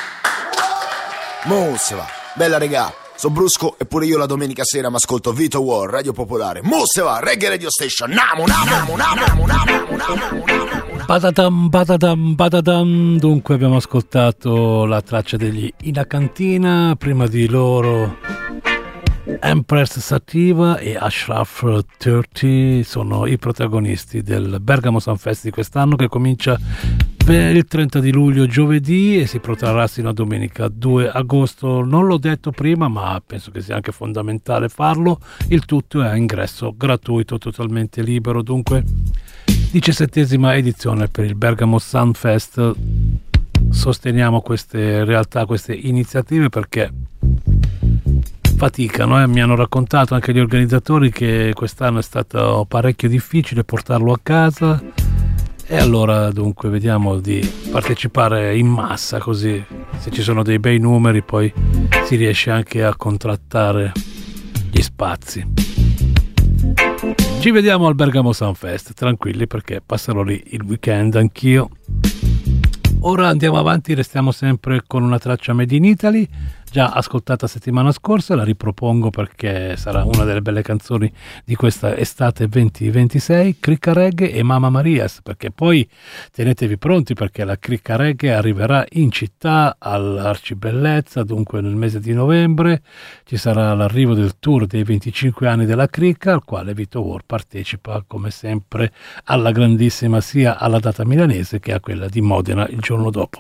Mo se va, bella regà. So Brusco e pure io la domenica sera mi ascolto Vito War, Radio Popolare. Mo se va, Reggae Radio Station. Namo, namo, namo, namo, namo, namo. Badadam, badadam, badadam. Dunque abbiamo ascoltato la traccia degli Ina Cantina, prima di loro Empress Sativa e Ashraf trenta sono i protagonisti del Bergamo Sound Fest di quest'anno, che comincia per il trenta di luglio giovedì e si protrarrà sino a domenica due agosto. Non l'ho detto prima, ma penso che sia anche fondamentale farlo. Il tutto è a ingresso gratuito, totalmente libero. Dunque diciassettesima edizione per il Bergamo Sound Fest. Sosteniamo queste realtà, queste iniziative, perché faticano, eh? Mi hanno raccontato anche gli organizzatori che quest'anno è stato parecchio difficile portarlo a casa, e allora dunque vediamo di partecipare in massa, così se ci sono dei bei numeri poi si riesce anche a contrattare gli spazi. Ci vediamo al Bergamo Sound Fest, tranquilli, perché passerò lì il weekend anch'io. Ora andiamo avanti, restiamo sempre con una traccia made in Italy. già ascoltata settimana scorsa, la ripropongo perché sarà una delle belle canzoni di questa estate venti ventisei, Cricca Reggae e Mamma Marias, perché poi tenetevi pronti perché la Cricca Reggae arriverà in città all'Arcibellezza, dunque nel mese di novembre ci sarà l'arrivo del tour dei venticinque anni della Cricca, al quale Vito War partecipa come sempre alla grandissima sia alla data milanese che a quella di Modena il giorno dopo.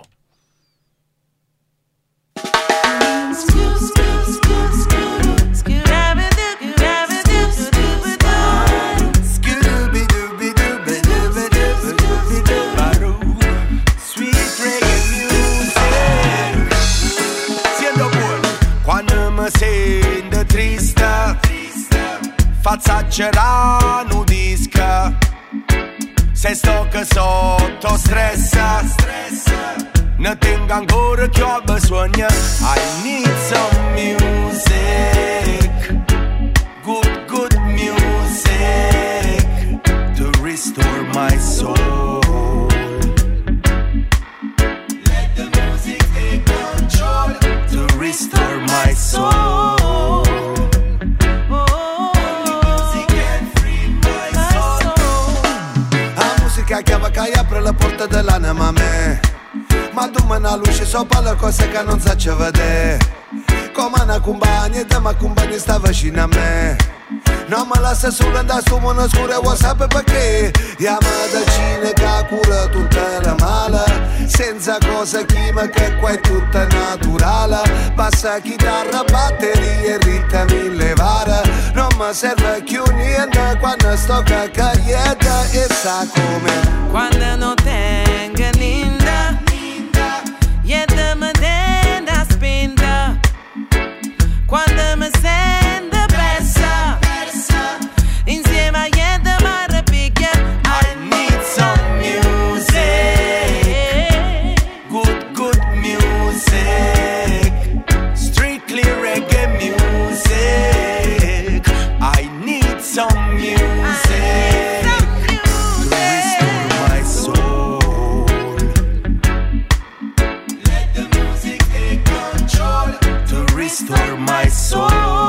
Sento triste, faccia nu disca. Se sto che sotto stress, ne tengo ancora che ho bisogno. I need some music, good, good music, to restore my soul. Let the music take control, to restore my soul. Che apre la porta dell'anima a me, ma tu me una luce sopra le cose che non saccio vedere. Come una compagna e te mi accompagni sta vicino a me. Non me lascia solo andare su una scura, vuoi sapere perché? Io medicina che cura tutte le male, senza cose chimiche qua è tutta naturale. Basta chitarra, batterie e ritmi levare. Non mi serve più niente quando sto caccaglietta e sa come. Quando non tengo ninda, niente mi dà spinta. Quando mi sento persa, insieme a niente mi ripicchia. I need some music, good, good music, strictly reggae music. I need some music to restore my soul. Let the music take control to restore my soul.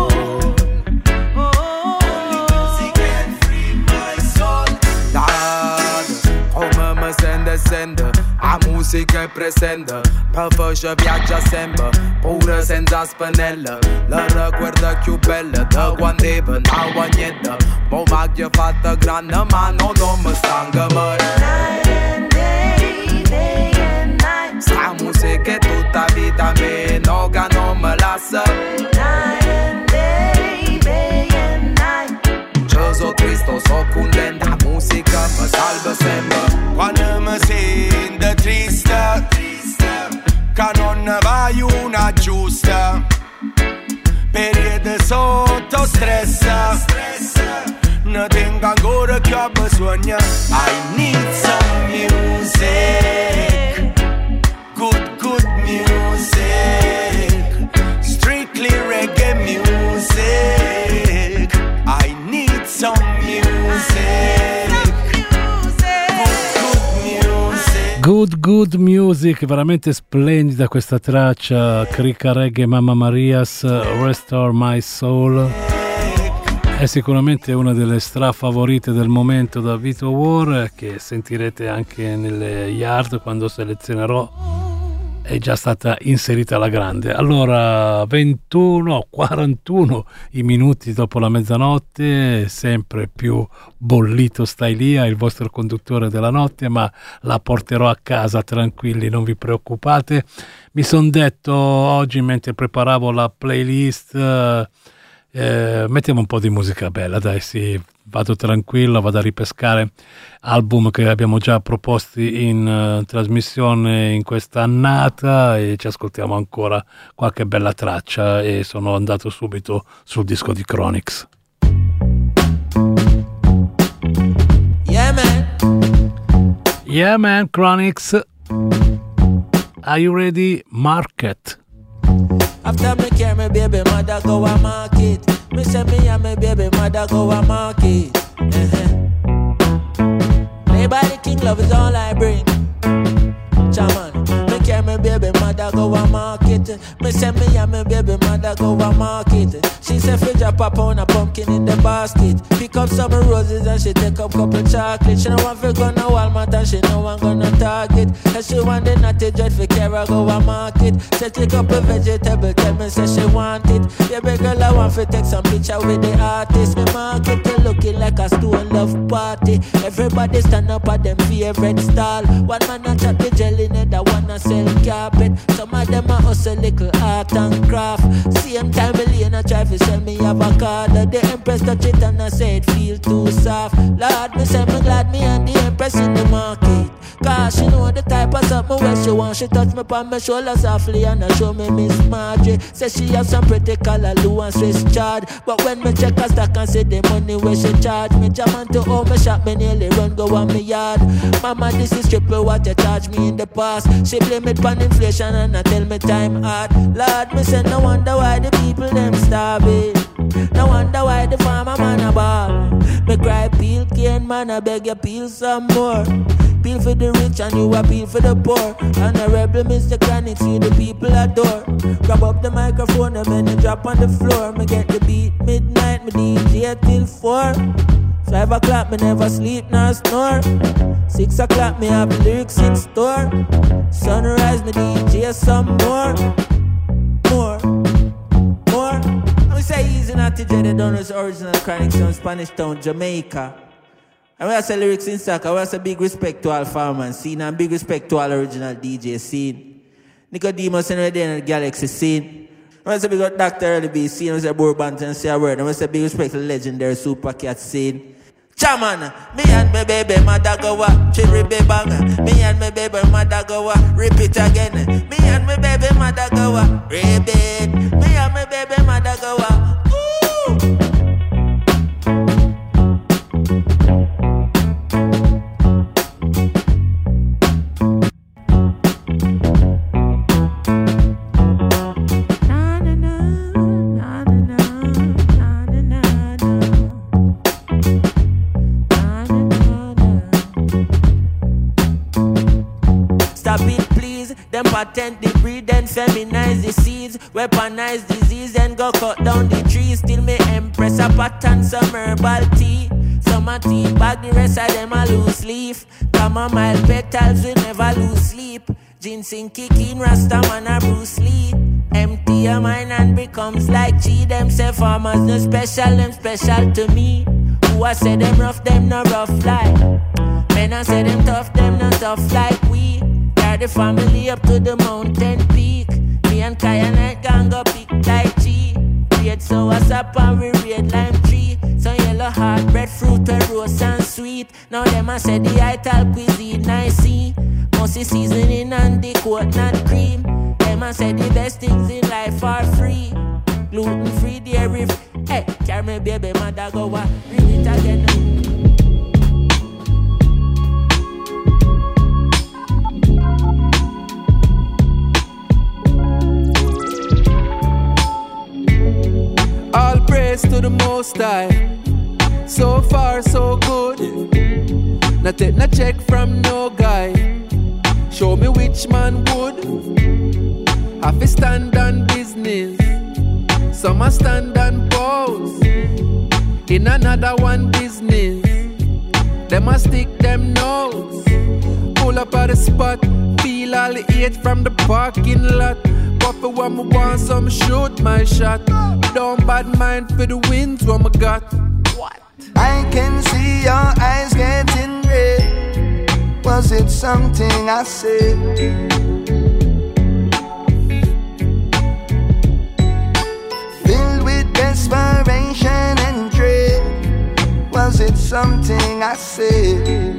A musica è presente, per faccia viaggia sempre, pure senza spannella. La ricorda più bella da quando venavo a niente. Mo' m'ha fatta grande ma non, non mi stanca mai. Sta musica è tutta vita mia, no che non mi lascia. Io so triste, so contenta, la musica mi salva sempre. Quando mi sento triste, che non ne vai una giusta. Periodo sotto stress, ne tengo ancora che ho bisogno. I need some music, good, good music, strictly reggae music. I need some music. Good Good Music, veramente splendida questa traccia, Cricca Reggae Mamma Marias, Restore My Soul. È sicuramente una delle strafavorite del momento da Vito War, che sentirete anche nelle yard quando selezionerò. È già stata inserita alla grande. Allora, ventuno quarantuno i minuti dopo la mezzanotte, sempre più bollito stai lì, il vostro conduttore della notte, ma la porterò a casa, tranquilli, non vi preoccupate. Mi son detto oggi mentre preparavo la playlist, eh, mettiamo un po' di musica bella, dai, sì, vado tranquillo, vado a ripescare album che abbiamo già proposti in uh, trasmissione in questa annata e ci ascoltiamo ancora qualche bella traccia e sono andato subito sul disco di Chronix. Yeah man, yeah man, Chronix, are you ready? Market. After me care me baby mother go a market. Me say me and me baby mother go a market. Uh-huh. Play by the king, love is all I bring. Chaman, me care me baby mother mother go a market. Me say me and me baby mother go a market. She say fi drop a pound of pumpkin in the basket. Pick up some roses and she take up couple chocolate. She don't want fi go no Walmart and she no want go no Target. And she want the natty dread fi carry go a market. Say take up a vegetable, tell me say she want it. Baby girl I want fi take some picture with the artist. Me market it looking like a stone love party. Everybody stand up at them favorite stall. One man a chop the jelly, another one a sell carpet. Some of them a hustle little art and craft. Same time Elena try to sell me avocado. The Empress touch it and I say it feel too soft. Lord, me say me glad me and the Empress in the market. Cause she know the type of something where she want. She touch me on my shoulder softly and I show me Miss Margie. Say she have some pretty color, Lou and Swiss charge. But when me check her stack and see the money where she charge me, jam on to home, me shop, me nearly run go on me yard. Mama, this is triple what you charge me in the past. She blame it on inflation and I tell me time hard. Lord, me say no wonder why the people them starving. No wonder why the farmer man a ball. Me cry peel cane man, I beg you peel some more. Peel for the rich and you appeal for the poor. And a rebel Mister Chronic, see the people adore. Grab up the microphone and then drop on the floor. Me get the beat midnight, me D J till four. Five o'clock, me never sleep nor snore. Six o'clock, me have lyrics in store. Sunrise, me D J some more. More, more. I say easy not to J, they don't know it's original Chronic from Spanish Town, Jamaica. And we have say lyrics in stock, and we have say big respect to all farmers scene, and big respect to all original D J scene. Nicodemus and Red in the Galaxy scene. And we say big up Doctor Early B scene, we say Bourbon and say a word, and we say big respect to the legendary Super Cat scene. Chaman, me and my baby mother go a chirri bang. Me and my baby mother go a repeat again. Me and my baby mother go a repeat. Me and my baby mother go a ooh. Them patent the breed and feminize the seeds, weaponize disease and go cut down the trees. Still me Empress a pattern some herbal tea. Some a tea bag, the rest of them a loose leaf. Chamomile petals we never lose sleep. Ginseng kicking Rasta man a Bruce Lee. Empty your mind and becomes like G. Them say farmers no special, them special to me. Who I say them rough, them no rough like. Men I say them tough, them no tough like we. The family up to the mountain peak. Me and Kaya Night gang go pick like G. Red so what's up and we red lime tree. Some yellow heart, breadfruit and rose and sweet. Now them a say the ital cuisine nice see. Mostly seasoning and the coconut cream. Them a say the best things in life are free. Gluten free, dairy free. Hey, carry me baby mother go a read it again. All praise to the Most High. So far, so good. Not take no check from no guy. Show me which man would. Have to stand on business. Some a stand and pose. In another one business. Them a stick them nose. Pull up at the spot. Feel all the hate from the parking lot. Papa when me want some shoot my shot. Don't bad mind for the wins what me got. What? I can see your eyes getting red. Was it something I said? Filled with desperation and dread. Was it something I said?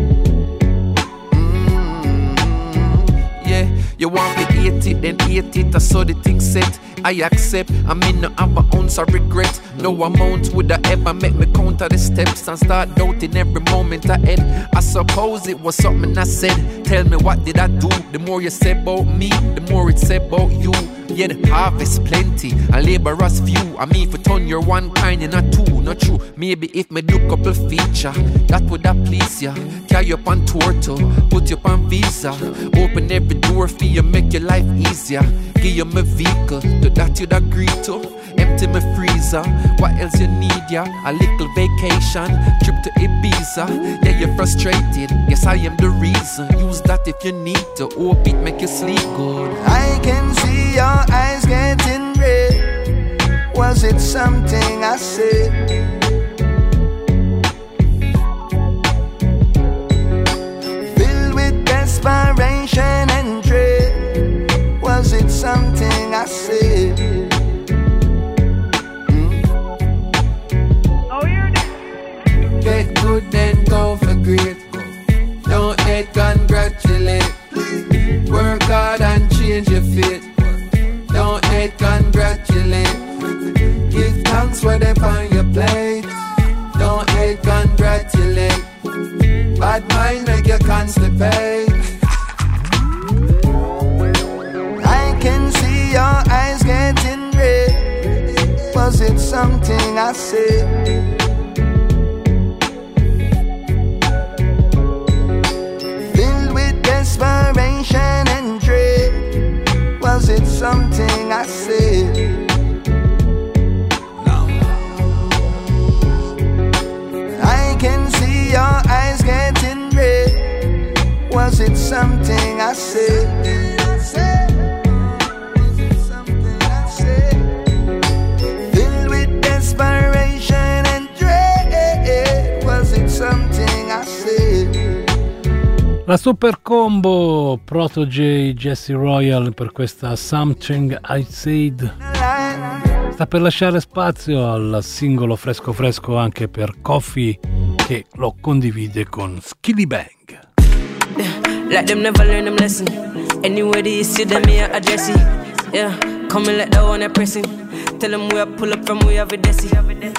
You want me hate it, then hate it, I saw the thing set. I accept, I mean no have an ounce of regret. No amount would I ever make me counter the steps and start doubting every moment I had. I suppose it was something I said. Tell me what did I do? The more you say about me, the more it say about you. Yeah, the harvest plenty, and laborers few. I mean, for turn you're one kind, you're not two, not true. Maybe if me do couple feature, that would have please ya. Carry you up on tour to, put you up on visa. Open every door for you, make your life easier. Give you my vehicle, to that you'd agree to. Empty my freezer, what else you need, yeah? A little vacation, trip to Ibiza. Yeah, you're frustrated, yes I am the reason. Use that if you need to, hope it make you sleep good. I can see your eyes getting red. Was it something I said? Filled with desperation and dread. Was it something I said? Get good then go for great. Don't hate, congratulate. Work hard and change your fate. Don't hate, congratulate. Give thanks where they find your plate. Don't hate, congratulate. Bad mind make you constipate. I can see your eyes getting red. Was it something I said? Desperation and dread. Was it something I said? No. I can see your eyes getting red. Was it something I said? Was it something I said? Filled with desperation and dread. Was it something I said? La super combo Protoje Jesse Royal per questa Something I Said sta per lasciare spazio al singolo fresco fresco anche per Coffee, che lo condivide con Skilly Bang. Like them never learn them lesson. Anywhere they see them here address it. Yeah, come and let that one pressing. Tell them we pull up from we have a desi.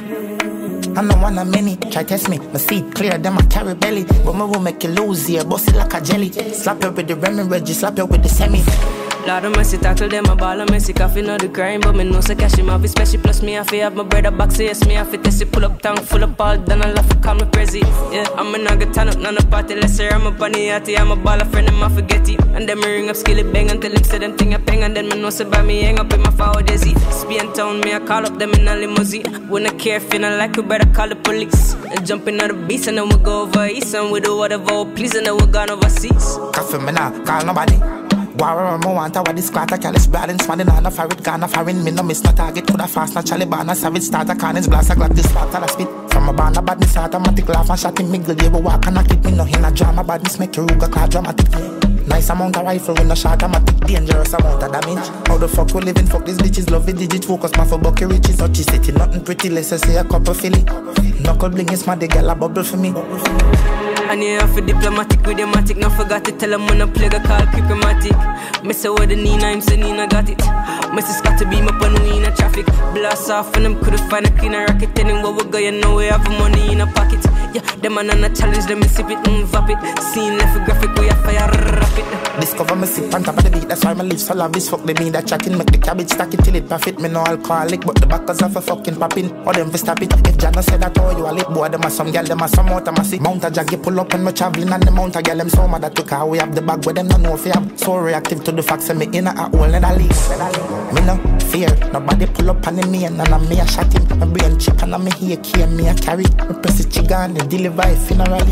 I know one of many, try test me. My seat clear, then I carry belly. But my will make you lose here, bust it like a jelly. Slap you with the Remy Reggie, slap you with the semi. Lord of mercy, tackle them, a ball of mercy. Coffee not the crime, but me know so cash him have it special. Plus me, I feel have my brother back, so yes, me, I fit test it. Pull up tank, full up all, then I laugh for call me prezi. Yeah, I'm a nugget, turn up, none of party. Let's say I'm a bunny, yatty, I'm a ball of friend, and I forget it. And then me ring up, skilly bang, until him say them thing a ping. And then me know so by me, hang up in my forward desi. Spain town, me, I call up them in a limousine. When I care, feeling like we better call the police. And jump in on the beast, and then we go over east. And we do whatever we please, and then we gone overseas. Coffee me nah, call nobody. War mo want a what this quarter careless balance man in a farid gun a foreign me no miss no target could a fast na Chalibana savage starter cannons blast a glock this part of the spit from a band a badness automatic laugh and shot in middle they will walk and knock it me no in a drama badness make you ruga car dramatic. Nice amount of rifle when the shot automatic dangerous amount of damage. How the fuck we living fuck these bitches love it digit focus my for bucky riches not city nothing pretty let's say a couple filly knuckle bling is my the girl a bubble for me. And you have for diplomatic with your matic. Now forgot to tell them when I play the call Cricomatic. Me say what the Nina, I'm saying Nina got it. Me say Scott to beam up on we in a traffic. Blast off and them couldn't find a cleaner rocket. Anywhere we go, you know we have money in a pocket. Yeah, them man on a challenge, them me sip it, mm, vap it. Scene left a graphic, we have fire rapid. Discover me sip on top of the beat, that's why my lips so lavish. Fuck the me that chatting, make the cabbage stack it till it profit. Me no alcoholic, but the backers of a fucking popping. Or them for stop it. If Jana said that, oh, you a lip boy, them a some gal, them a some out, them a see. Mount a jaggy pull up and me traveling on the mount a gal, them so mad that took her. We have the bag where them no know if you have. So reactive to the facts, and me in a hole and a leak. Me no fear, nobody pull up on the me and I'm me a shot him. My brain chip and I'm me here, key me a carry. Me press the chicken and deliver it funerally.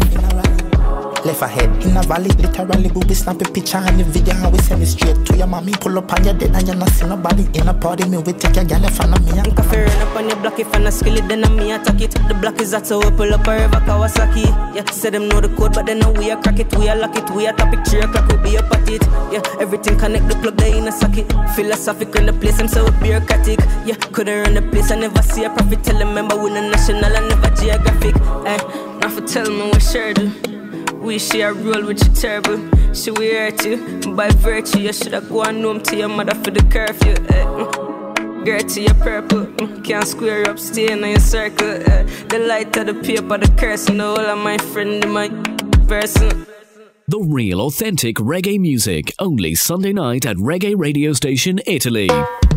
Left ahead in a valley, literally booby snap a picture and the video and we send it straight to your mommy. Pull up on your dead and you not see nobody in a party. Me we take your gal in front of me. I'm coffee run up on your block if I not skill it, then I'm me attack it. The block is that so we pull up a river Kawasaki. Yeah, say them know the code but then now we a crack it. We a lock it, we a topic three o'clock we be up at it. Yeah, everything connect the plug there in a socket. Philosophic in the place, I'm so bureaucratic. Yeah, couldn't run the place, I never see a profit. Tell them member we no national and never geographic. Eh, now for tell me what sure do. We share a role with you terrible. Should we hurt you? By virtue, you shoulda go and home to your mother for the curfew. Eh, mm. Girl to your purple, mm. Can't square up, stay in your circle. Eh. The light of the paper, the curse, and the whole of my friend, my person. The real authentic reggae music, only Sunday night at Reggae Radio Station Italy.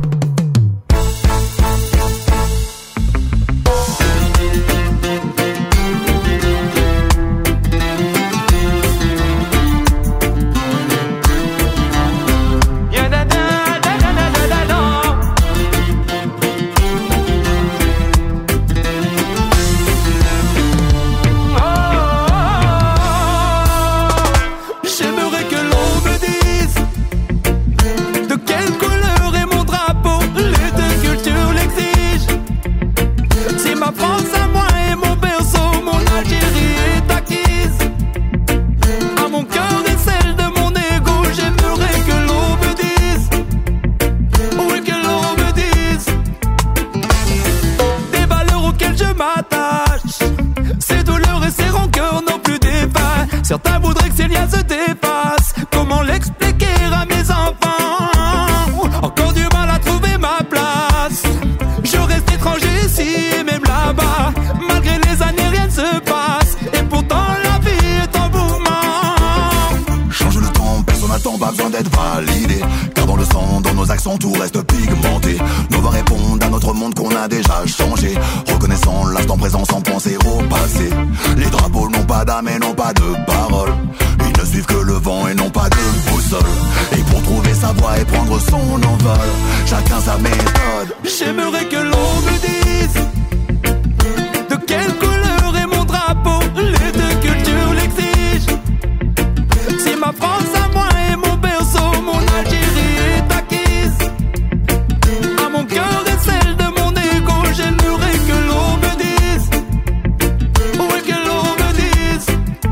Certains voudraient que ces liens se dépassent. Comment l'expliquer à mes enfants? Encore du mal à trouver ma place. Je reste étranger ici et même là-bas. Malgré les années rien ne se passe. Et pourtant la vie est en mouvement. Change le temps, personne n'attend, pas besoin d'être validé. Car dans le sang, dans nos accents, tout reste pigmenté. Nos voix répondent à notre monde qu'on a déjà changé. Reconnaissant l'instant présent sans penser au passé. Les drapeaux n'ont pas d'âme et n'ont pas de parole. Ils ne suivent que le vent et n'ont pas de boussole. Et pour trouver sa voie et prendre son envol, chacun sa méthode. J'aimerais que l'on me dise de quelle couleur est mon drapeau. Les deux cultures l'exigent. Si ma France à moi est mon berceau, mon Algérie est acquise. À mon cœur et celle de mon ego, j'aimerais que l'on me dise. Oui, que l'on me dise.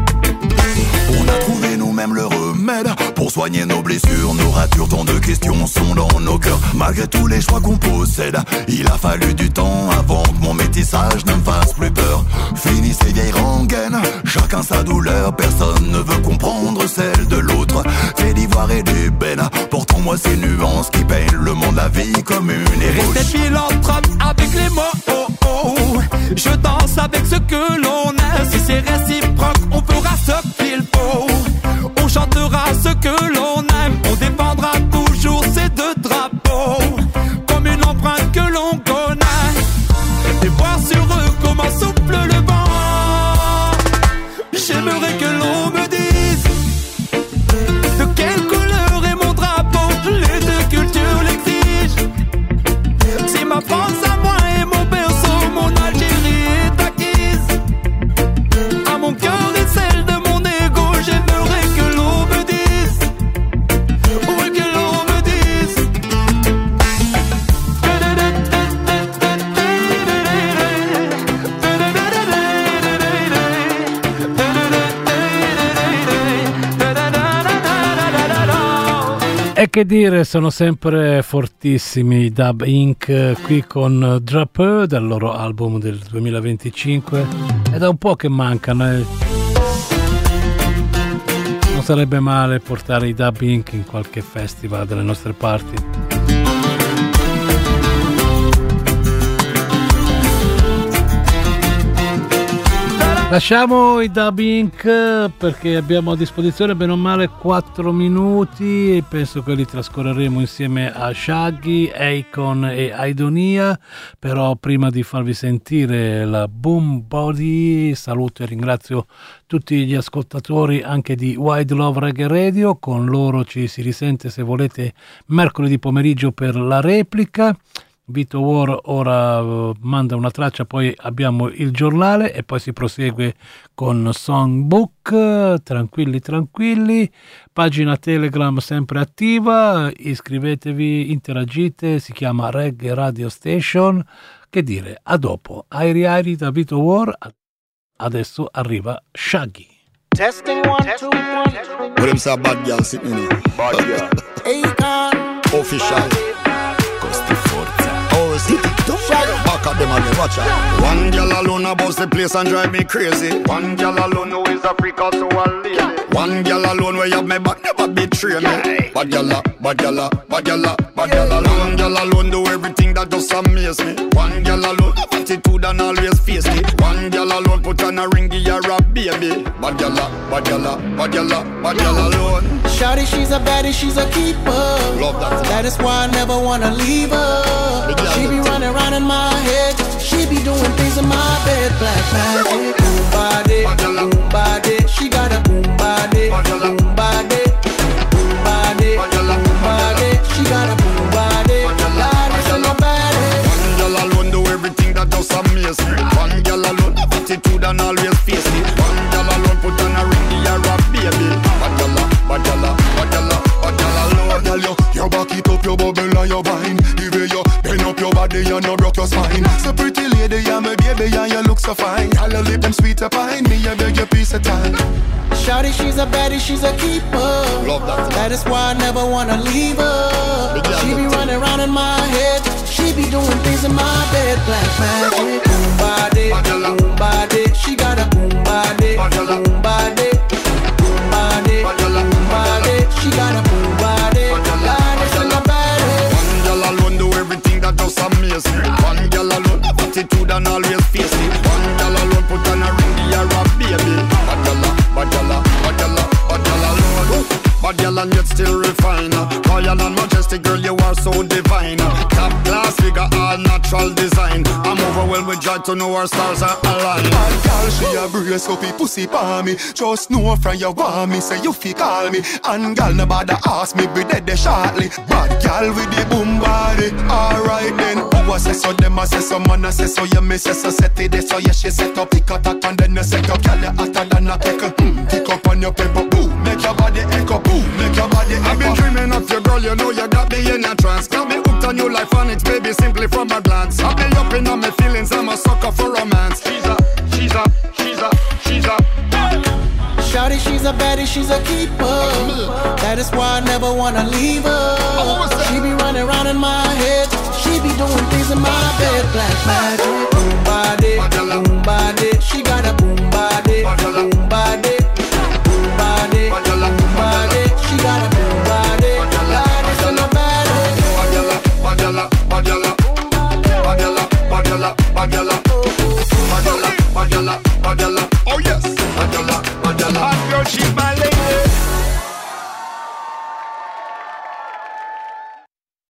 On a trouvé nous-mêmes le remède pour soigner nos blessures, nos ratures. Tant de questions sont dans nos cœurs. Malgré tous les choix qu'on possède, il a fallu du temps avant que mon métissage ne me fasse plus peur. Fini ces vieilles rengaines, chacun sa douleur. Personne ne veut comprendre celle de l'autre. Fait d'ivoire et d'ébène, pourtant moi ces nuances qui peignent le monde, la vie comme une ébauche. Restez philanthrope avec les mots, oh, oh. Je danse avec ce que l'on est. Si c'est réciproque, on fera ce qu'il faut. On chantera ce que l'on aime. On défendra toujours ces deux drapeaux comme une empreinte que l'on connaît. Et voir sur eux comment souffle le vent. J'aimerais que l'on me dise de quelle couleur est mon drapeau. Les deux cultures l'exigent. Si ma France à moi est mon berceau, mon Algérie est acquise. À mon cœur et celle de mon ego, j'aimerais que l'on me dise. Oui, que l'on me dise. E che dire, sono sempre fortissimi i Dub Incorporated qui con Drapeau dal loro album del duemilaventicinque. È da un po' che mancano, eh. Non sarebbe male portare i Dub Incorporated in qualche festival delle nostre parti. Lasciamo i Dub Incorporated perché abbiamo a disposizione bene o male quattro minuti e penso che li trascorreremo insieme a Shaggy, Akon e Aidonia. Però prima di farvi sentire la Boom Body saluto e ringrazio tutti gli ascoltatori anche di Wide Love Reggae Radio. Con loro ci si risente se volete mercoledì pomeriggio per la replica. Vito War ora uh, manda una traccia, poi abbiamo il giornale e poi si prosegue con Songbook. Tranquilli tranquilli, pagina Telegram sempre attiva, iscrivetevi, interagite, si chiama Reggae Radio Station. Che dire, a dopo. Airi Airi da Vito War, adesso arriva Shaggy. Testing one, two, one. What them say bad girl sitting in here? Bad girl. Akon. Official. Costi Forza. Oh, see it. Back at them again, watch out. One girl alone about the place and drive me crazy. One girl alone who is a freak out so a lady. One girl alone where you have me back never betray me. Bad girl, bad girl, bad girl, bad girl alone. One girl alone do everything that just amaze me. One girl alone have attitude and always face me. One girl alone put on a ring, give her a baby. Bad gyal, bad gyal, bad gyal, bad gyal alone. Shawty, she's a baddie, she's a keeper. Love that. That is why I never wanna leave her. She be running around in my head. She be doing things in my bed. Black magic, boom body, boom body. She got a boom body, boom body, boom body, boom body. She got a boom body. Ladies in my body. One gyal alone do everything that just amaze me. One gyal alone have attitude and always face it. One gyal alone put on a ring, give her a baby. Bad gyal, bad gyal, bad gyal, bad gyal alone. Bad gyal, you back it up, your bubble and your wine. The way you bend up your body, you no broke your spine. So pretty lady, you're my baby, and you look so fine. Gyal, your lip them sweet up behind me, you beg your piece of time. Shawty, she's a baddie, she's a keeper. Love that. That is why I never wanna leave her. She be running around in my head. She be doing things in my bed. Black magic, boom body, boom body. She got a boom body, boom body, boom body, boom body. She got a boom body. Ladies in my body. One gyal alone do everything that just amaze me. One gyal alone have attitude and always face it. One gyal alone put on a ring, give her a baby. Bad gyal, bad gyal, bad gyal, bad gyal alone. Bad gyal and yet still refine. Royal and majestic, girl, you are so divine. Top class figure, all natural design. I'm overwhelmed with joy to know our stars are aligned. Bad gyal, she a brace up, he pussy pa me. Just know from you want me, say you fi call me. And gyal nobody ask me, be dead shortly. Bad gyal with the boom body. Alright then, who a say so, them a say so, man a say so. You me say so, set it so yeah she set up, pick a tack and then you set up. Gyal you hotter than a cake. Mm, pick up on your paper, boom, make your body echo. Boom, make your body echo. I've been dreaming of your girl, you know you got me in a trance. Got me hooked on you like phonics, baby, simply from a glance. I've been up in on my feelings, I'm a sucker for romance. She's a, she's a, she's a, she's a Shawty, she's a baddie, she's a keeper. That is why I never wanna leave her. She be running around in my head. She be doing things in my bed. Black magic, boom body, boom body. She got a boom body, boom body, boom body, boom body. She got a boom body. Ladies in my body. Bad gyal, bad gyal, bad gyal, bad gyal, bad gyal, bad gyal, bad gyal, bad gyal, bad gyal. Oh yes, bad gyal, bad gyal. Hot girl, she's